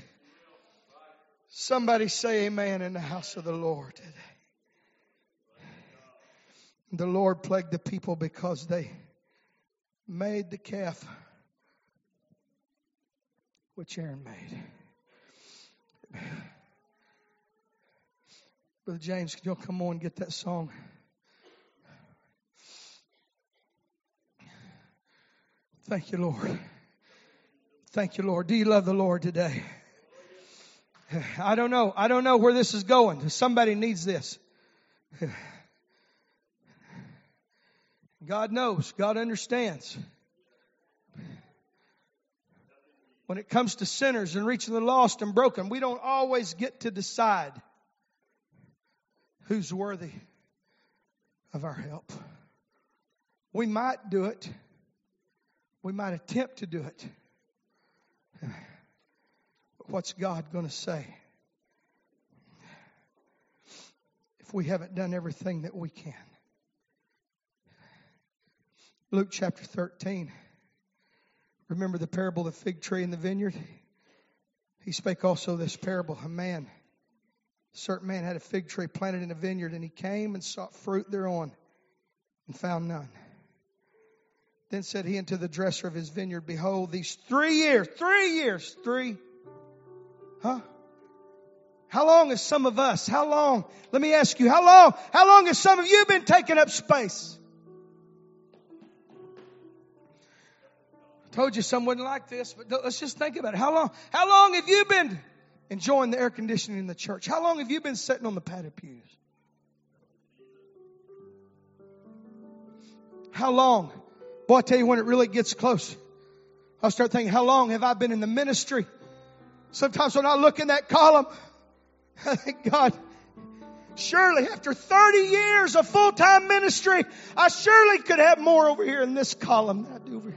Somebody say amen in the house of the Lord today. The Lord plagued the people because they made the calf which Aaron made. Brother James, can you come on and get that song? Thank you, Lord. Thank you, Lord. Do you love the Lord today? I don't know. I don't know where this is going. Somebody needs this. God knows. God understands. When it comes to sinners and reaching the lost and broken, we don't always get to decide who's worthy of our help. We might do it. We might attempt to do it. What's God going to say if we haven't done everything that we can? Luke chapter thirteen. Remember the parable of the fig tree in the vineyard? He spake also this parable. A man, a certain man had a fig tree planted in a vineyard, and he came and sought fruit thereon, and found none. Then said he unto the dresser of his vineyard, Behold, these three years, three years, three, huh? How long has some of us, how long, let me ask you, how long, how long has some of you been taking up space? I told you some wouldn't like this, but let's just think about it. How long, how long have you been enjoying the air conditioning in the church? How long have you been sitting on the padded pews? How long? Boy, I tell you when it really gets close, I'll start thinking, how long have I been in the ministry? Sometimes when I look in that column, I think, God, surely after thirty years of full-time ministry, I surely could have more over here in this column than I do over here.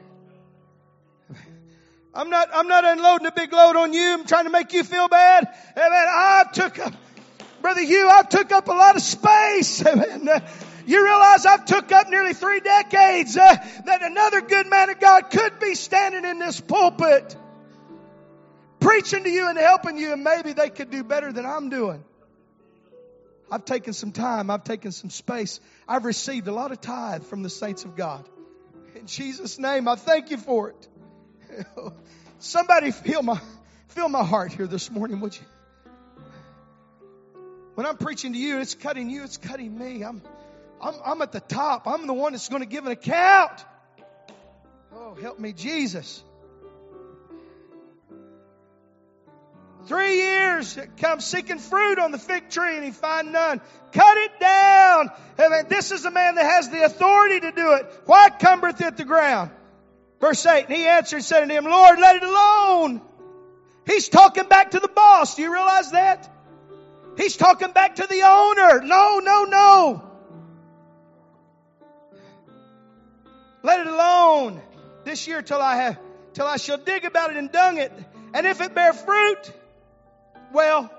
I'm not, I'm not unloading a big load on you. I'm trying to make you feel bad. Amen. I took up, Brother Hugh, I took up a lot of space. Amen. You realize I've took up nearly three decades uh, that another good man of God could be standing in this pulpit preaching to you and helping you, and maybe they could do better than I'm doing. I've taken some time. I've taken some space. I've received a lot of tithe from the saints of God. In Jesus' name, I thank you for it. Somebody feel my, feel my heart here this morning, would you? When I'm preaching to you, it's cutting you, it's cutting me. I'm, I'm, I'm at the top. I'm the one that's going to give an account. Oh, help me, Jesus. Three years, come seeking fruit on the fig tree, and he find none. Cut it down. Amen. This is a man that has the authority to do it. Why cumbereth it the ground? Verse eight, and he answered and said unto him, Lord, let it alone. He's talking back to the boss. Do you realize that? He's talking back to the owner. No, no, no. Let it alone this year till I have, till I shall dig about it and dung it. And if it bear fruit, well,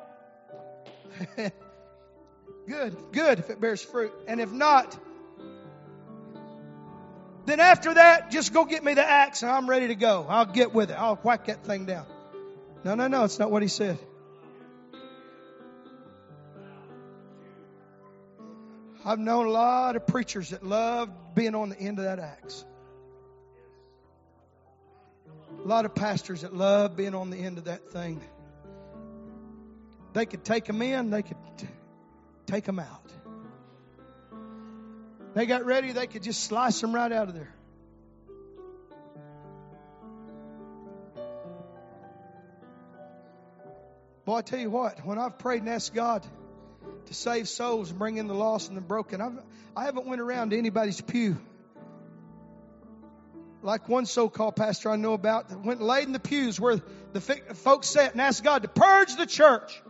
good, good if it bears fruit. And if not, then after that, just go get me the axe and I'm ready to go. I'll get with it. I'll whack that thing down. No, no, no. It's not what he said. I've known a lot of preachers that love being on the end of that axe. A lot of pastors that love being on the end of that thing. They could take them in. They could t- take them out. They got ready, they could just slice them right out of there. Boy, I tell you what, when I've prayed and asked God to save souls and bring in the lost and the broken, I've, I haven't went around to anybody's pew. Like one so-called pastor I know about that went and laid in the pews where the folks sat and asked God to purge the church.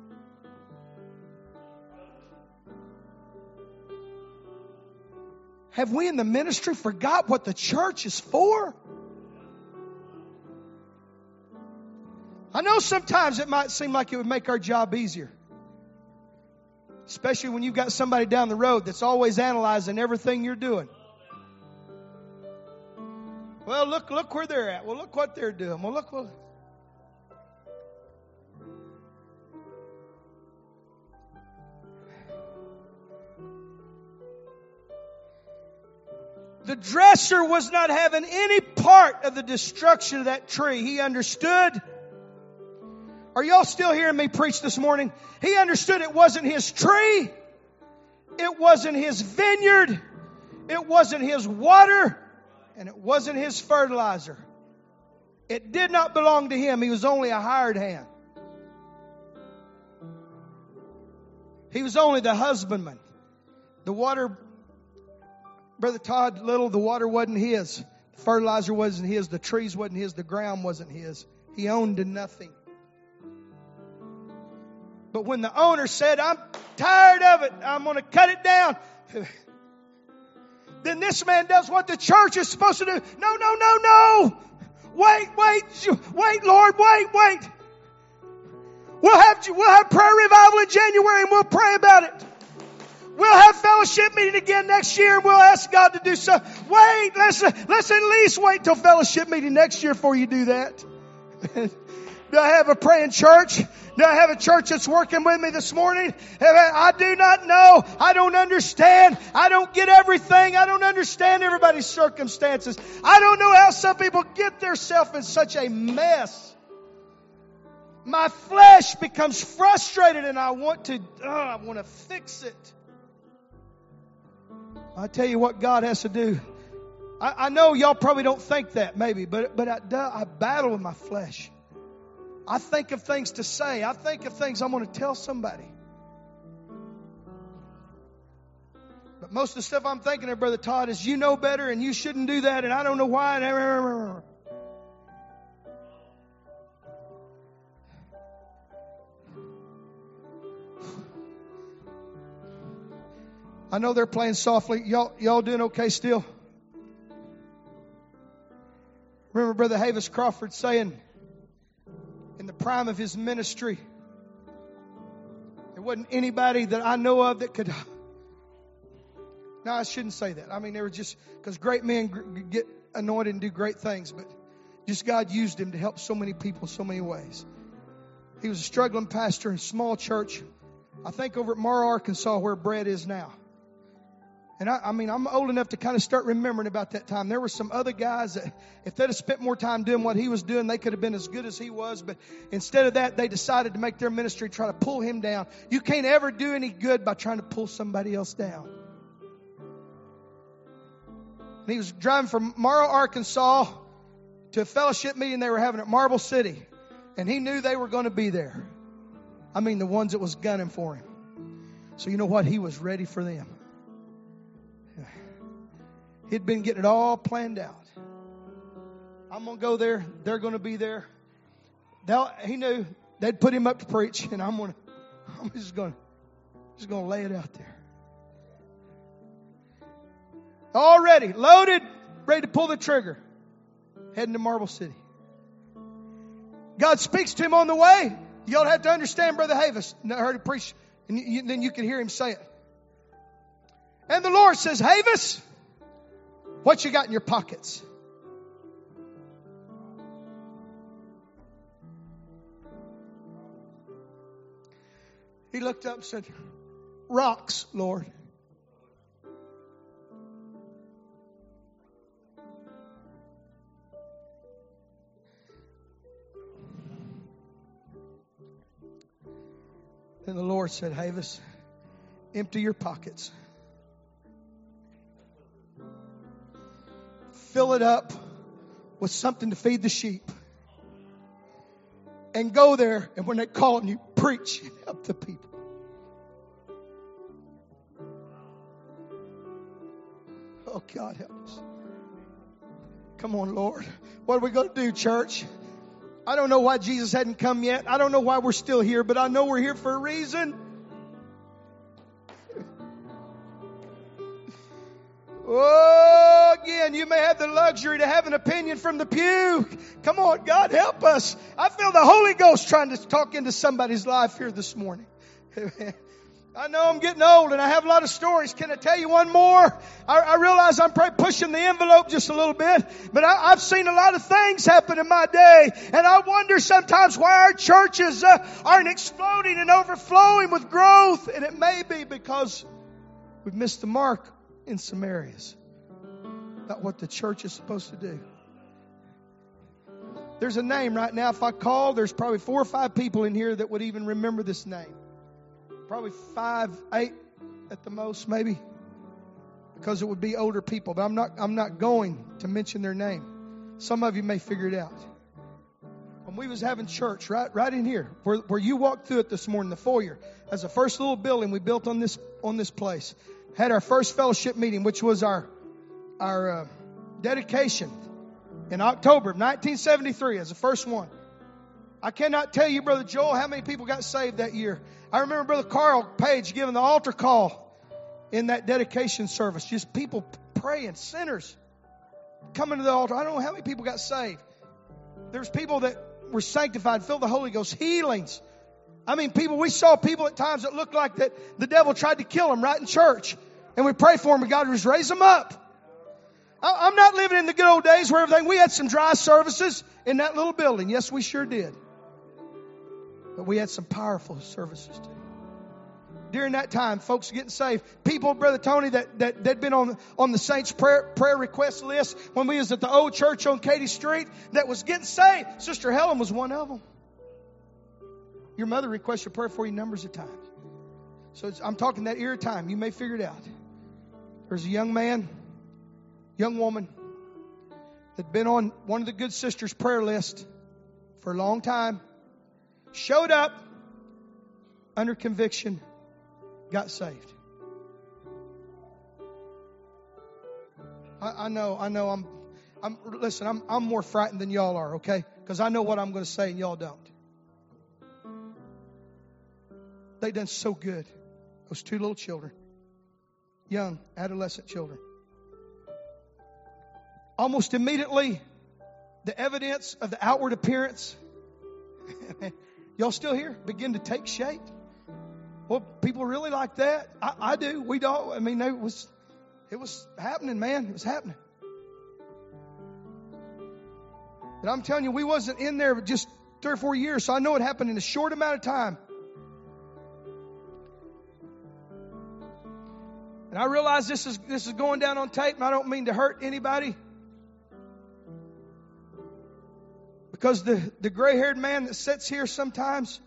Have we in the ministry forgot what the church is for? I know sometimes it might seem like it would make our job easier. Especially when you've got somebody down the road that's always analyzing everything you're doing. Well, look, look where they're at. Well, look what they're doing. Well, look what... The dresser was not having any part of the destruction of that tree. He understood. Are y'all still hearing me preach this morning? He understood it wasn't his tree. It wasn't his vineyard. It wasn't his water. And it wasn't his fertilizer. It did not belong to him. He was only a hired hand. He was only the husbandman. The water... Brother Todd Little, the water wasn't his. The fertilizer wasn't his. The trees wasn't his. The ground wasn't his. He owned nothing. But when the owner said, I'm tired of it, I'm going to cut it down, then this man does what the church is supposed to do. No, no, no, no. Wait, wait, wait, Lord, wait, wait. We'll have, we'll have prayer revival in January and we'll pray about it. We'll have fellowship meeting again next year and we'll ask God to do something. Wait, let's, let's at least wait till fellowship meeting next year before you do that. Do I have a praying church? Do I have a church that's working with me this morning? I do not know. I don't understand. I don't get everything. I don't understand everybody's circumstances. I don't know how some people get themselves in such a mess. My flesh becomes frustrated and I want to, oh, I want to fix it. I tell you what God has to do. I, I know y'all probably don't think that maybe, but, but I, I battle with my flesh. I think of things to say. I think of things I'm going to tell somebody. But most of the stuff I'm thinking of, Brother Todd, is you know better and you shouldn't do that and I don't know why. I know they're playing softly. Y'all, y'all doing okay still? Remember Brother Havis Crawford saying in the prime of his ministry, there wasn't anybody that I know of that could. No, I shouldn't say that. I mean, they were just, because great men get anointed and do great things, but just God used him to help so many people so many ways. He was a struggling pastor in a small church, I think over at Morrow, Arkansas, where Brett is now. And I, I mean, I'm old enough to kind of start remembering about that time. There were some other guys that if they'd have spent more time doing what he was doing, they could have been as good as he was. But instead of that, they decided to make their ministry try to pull him down. You can't ever do any good by trying to pull somebody else down. And he was driving from Morrow, Arkansas to a fellowship meeting they were having at Marble City. And he knew they were going to be there. I mean, the ones that was gunning for him. So you know what? He was ready for them. He'd been getting it all planned out. I'm going to go there. They're going to be there. They'll, he knew they'd put him up to preach, and I'm going to, I'm just going to, just going to lay it out there. All ready, loaded, ready to pull the trigger, heading to Marble City. God speaks to him on the way. Y'all have to understand, Brother Havis. I heard him preach, and you, then you can hear him say it. And the Lord says, Havis, what you got in your pockets? He looked up and said, rocks, Lord. Then the Lord said, Havis, empty your pockets. Fill it up with something to feed the sheep. And go there, and when they call on you, preach and help the people. Oh, God, help us. Come on, Lord. What are we going to do, church? I don't know why Jesus hadn't come yet. I don't know why we're still here, but I know we're here for a reason. Oh, again, you may have the luxury to have an opinion from the pew. Come on, God, help us. I feel the Holy Ghost trying to talk into somebody's life here this morning. I know I'm getting old and I have a lot of stories. Can I tell you one more? I, I realize I'm probably pushing the envelope just a little bit, but I, I've seen a lot of things happen in my day, and I wonder sometimes why our churches uh, aren't exploding and overflowing with growth, and it may be because we've missed the mark in some areas about what the church is supposed to do. There's a name right now. If I call, there's probably four or five people in here that would even remember this name. Probably five, eight at the most, maybe, because it would be older people. But I'm not. I'm not going to mention their name. Some of you may figure it out. When we was having church, right, right in here, where where you walked through it this morning, the foyer, as the first little building we built on this on this place, had our first fellowship meeting, which was our our uh, dedication in October of nineteen seventy-three as the first one. I cannot tell you, Brother Joel, how many people got saved that year. I remember Brother Carl Page giving the altar call in that dedication service. Just people praying, sinners coming to the altar. I don't know how many people got saved. There's people that were sanctified, filled with the Holy Ghost, healings. I mean, people, we saw people at times that looked like that the devil tried to kill them right in church. And we pray for them and God just raised them up. I, I'm not living in the good old days where everything, we had some dry services in that little building. Yes, we sure did. But we had some powerful services too. During that time, folks getting saved. People, Brother Tony, that, that, that'd been on, on the Saints prayer, prayer request list when we was at the old church on Katy Street that was getting saved. Sister Helen was one of them. Your mother requested prayer for you numbers of times. So it's, I'm talking that era time. You may figure it out. There's a young man, young woman that'd been on one of the good sisters' prayer list for a long time. Showed up under conviction. Got saved. I, I know, I know. I'm, I'm. Listen, I'm, I'm more frightened than y'all are. Okay, because I know what I'm going to say and y'all don't. They done so good. Those two little children, young adolescent children. Almost immediately, the evidence of the outward appearance, y'all still here, begin to take shape. Well, people really like that. I, I do. We don't. I mean, it was, it was happening, man. It was happening. But I'm telling you, we wasn't in there just three or four years, so I know it happened in a short amount of time. And I realize this is this is going down on tape, and I don't mean to hurt anybody. Because the, the gray-haired man that sits here sometimes,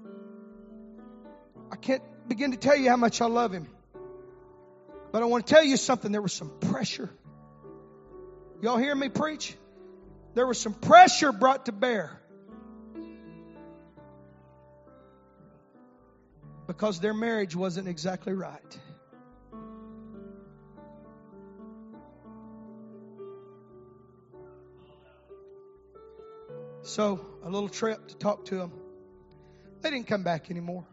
I can't begin to tell you how much I love him. But I want to tell you something. There was some pressure. Y'all hear me preach? There was some pressure brought to bear. Because their marriage wasn't exactly right. So, a little trip to talk to them. They didn't come back anymore.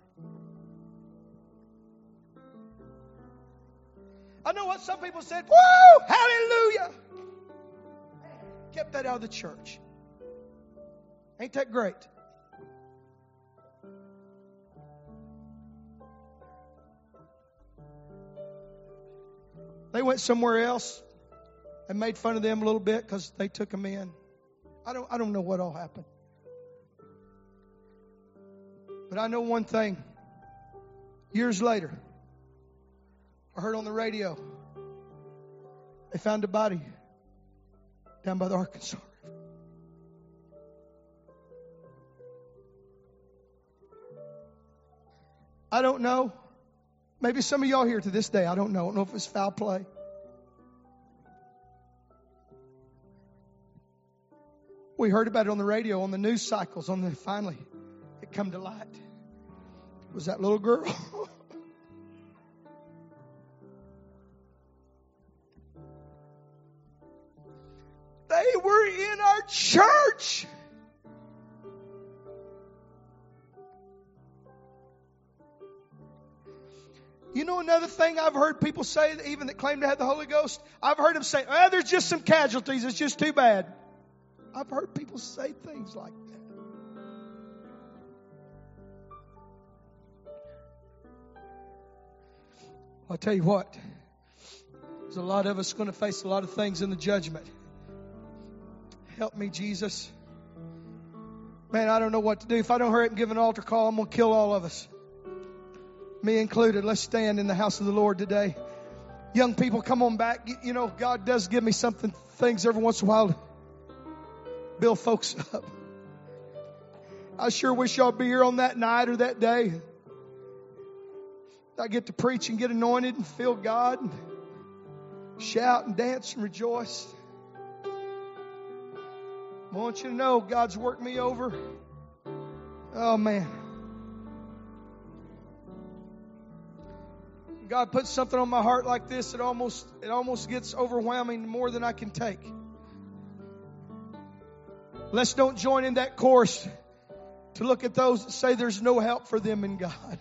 I know what some people said. Woo! Hallelujah! Kept that out of the church. Ain't that great? They went somewhere else and made fun of them a little bit because they took them in. I don't, I don't know what all happened. But I know one thing. Years later, I heard on the radio, they found a body down by the Arkansas River. I don't know. Maybe some of y'all here to this day, I don't know. I don't know if it's foul play. We heard about it on the radio, on the news cycles, on the finally it come to light. It was that little girl. They were in our church. You know another thing I've heard people say, even that claim to have the Holy Ghost? I've heard them say, oh, there's just some casualties. It's just too bad. I've heard people say things like that. I'll tell you what. There's a lot of us going to face a lot of things in the judgment. Help me, Jesus. Man, I don't know what to do. If I don't hurry up and give an altar call, I'm going to kill all of us. Me included. Let's stand in the house of the Lord today. Young people, come on back. You know, God does give me something, things every once in a while to build folks up. I sure wish y'all be here on that night or that day. I get to preach and get anointed and feel God and shout and dance and rejoice. I want you to know God's worked me over. Oh, man. God puts something on my heart like this, it almost, it almost gets overwhelming more than I can take. Let's don't join in that chorus to look at those that say there's no help for them in God.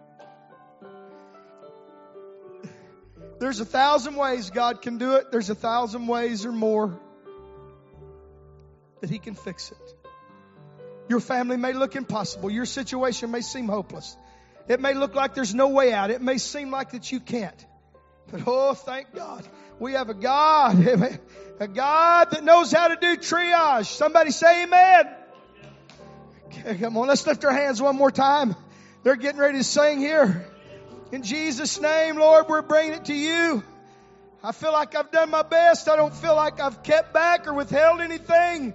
There's a thousand ways God can do it. There's a thousand ways or more that He can fix it. Your family may look impossible. Your situation may seem hopeless. It may look like there's no way out. It may seem like that you can't. But oh, thank God. We have a God, a God that knows how to do triage. Somebody say amen. Okay, come on. Let's lift our hands one more time. They're getting ready to sing here. In Jesus' name, Lord, we're bringing it to you. I feel like I've done my best. I don't feel like I've kept back or withheld anything.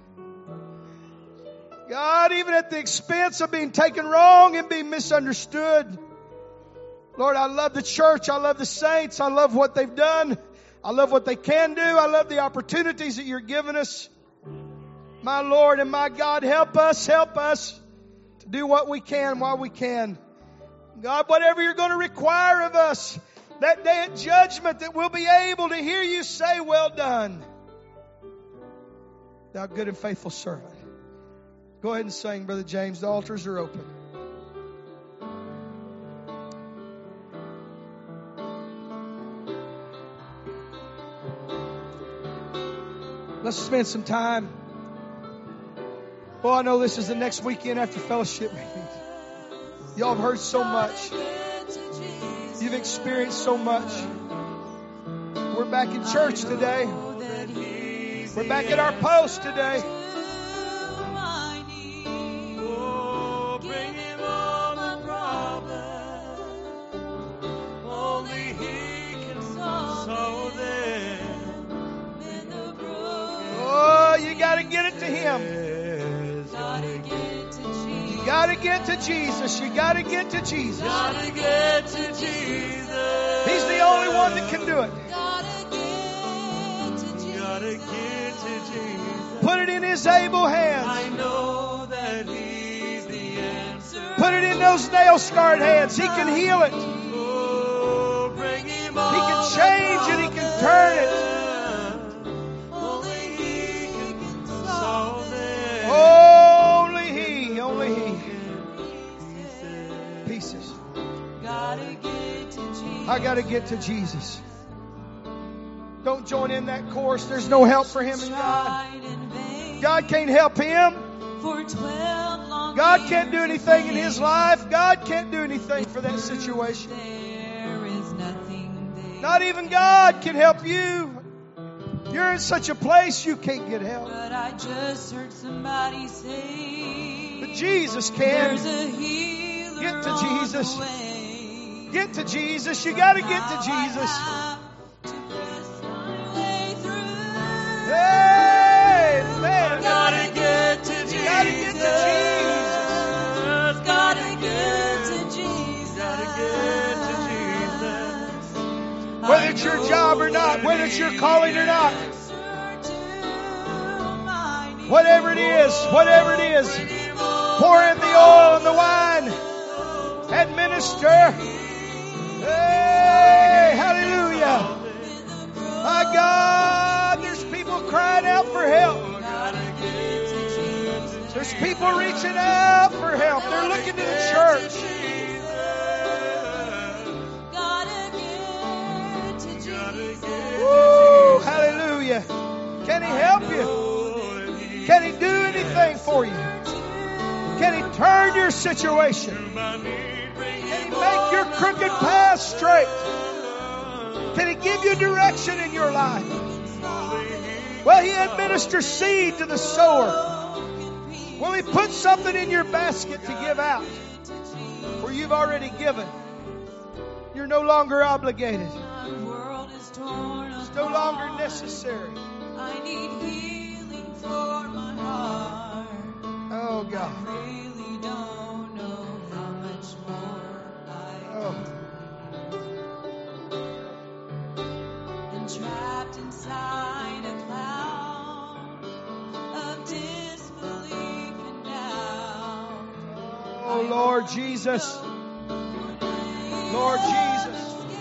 God, even at the expense of being taken wrong and being misunderstood. Lord, I love the church. I love the saints. I love what they've done. I love what they can do. I love the opportunities that you're giving us. My Lord and my God, help us, help us to do what we can while we can. God, whatever you're going to require of us, that day at judgment, that we'll be able to hear you say, well done, thou good and faithful servant. Go ahead and sing, Brother James. The altars are open. Let's spend some time. Well, I know this is the next weekend after fellowship meeting. Y'all have heard so much. You've experienced so much. We're back in church today. We're back at our post today. Oh, you got to get it to Him. You got to get to Jesus. You got to get to Jesus. Gotta get to Jesus. He's the only one that can do it. Gotta get to Jesus. Gotta get to Jesus. Put it in His able hands. I know that He's the answer. Put it in those nail-scarred hands. He can heal it. Oh, bring Him He all can change it. He can turn it. Only He can solve it. Only He. Only He. Pieces. Gotta get to Jesus. I got to get to Jesus. Don't join in that chorus. There's no help for him in God. God can't help him. God can't do anything in his life. God can't do anything for that situation. Not even God can help you. You're in such a place you can't get help. But I just heard somebody say, but Jesus can. There's a healer Get to on Jesus. the way. Get to Jesus. You got to get to Jesus. Amen. Gotta get to Jesus. Gotta get to Jesus. Gotta get to Jesus. Gotta get to Jesus. Whether it's your job or not, whether it's your calling or not, whatever it is, whatever it is, pour in the oil and the wine. Administer. Hey, hallelujah. My God, there's people crying out for help. There's people reaching out for help. They're looking to the church. Woo, hallelujah. Can He help you? Can He do anything for you? Can He turn your situation? Can He make your crooked path straight? Can He give you direction in your life? Will He administer seed to the sower? Will He put something in your basket to give out? For you've already given. You're no longer obligated. It's no longer necessary. I need healing for my heart. Oh God. I really don't know how much more I Oh. am trapped inside a cloud of disbelief and doubt. Oh Lord Jesus. Lord Jesus.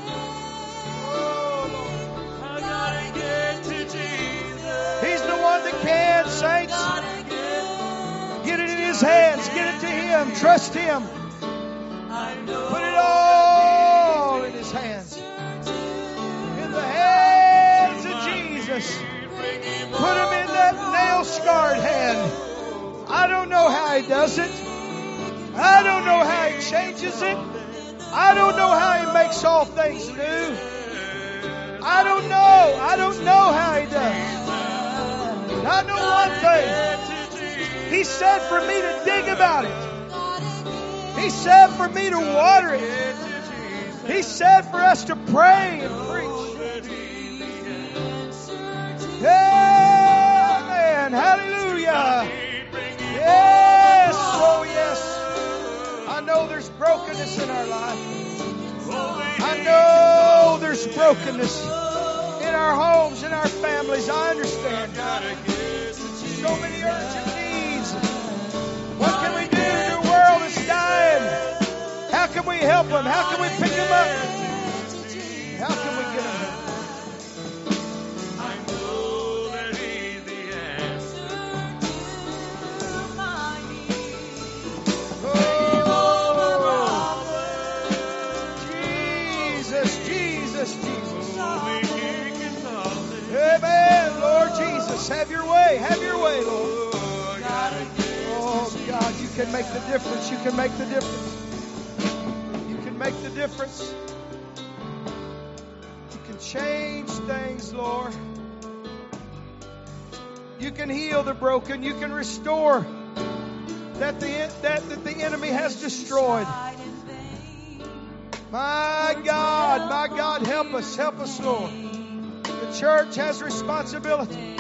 Oh Lord. I gotta get to Jesus. He's the one that can, saints. Gotta get, Get it in His hands. Get it to Him. Trust Him. I know Put it all in His hands. In the hands of Jesus. Put Him in that nail-scarred hand. I don't know how He does it. I don't know how He changes it. I don't know how He makes all things new. I don't know. I don't know how He does. But I know one thing. He said for me to dig about it. He said for me to water it. He said for us to pray and preach. Amen. Hallelujah. Yes. Oh, yes. I know there's brokenness in our life. I know there's brokenness in our homes, in our families. I understand, God. So many urgent needs. What can we do? The world is dying. How can we help them? How can we pick them up? How can we get them help? I know that He's the answer to my need. Oh, Jesus, Jesus, Jesus. Amen, Lord Jesus. Have your way. Have your way, Lord. Oh, God, you can make the difference. You can make the difference. You can make the difference. You can change things, Lord. You can heal the broken. You can restore that the, that, that the enemy has destroyed. My God, my God, help us. Help us, Lord. The church has responsibility.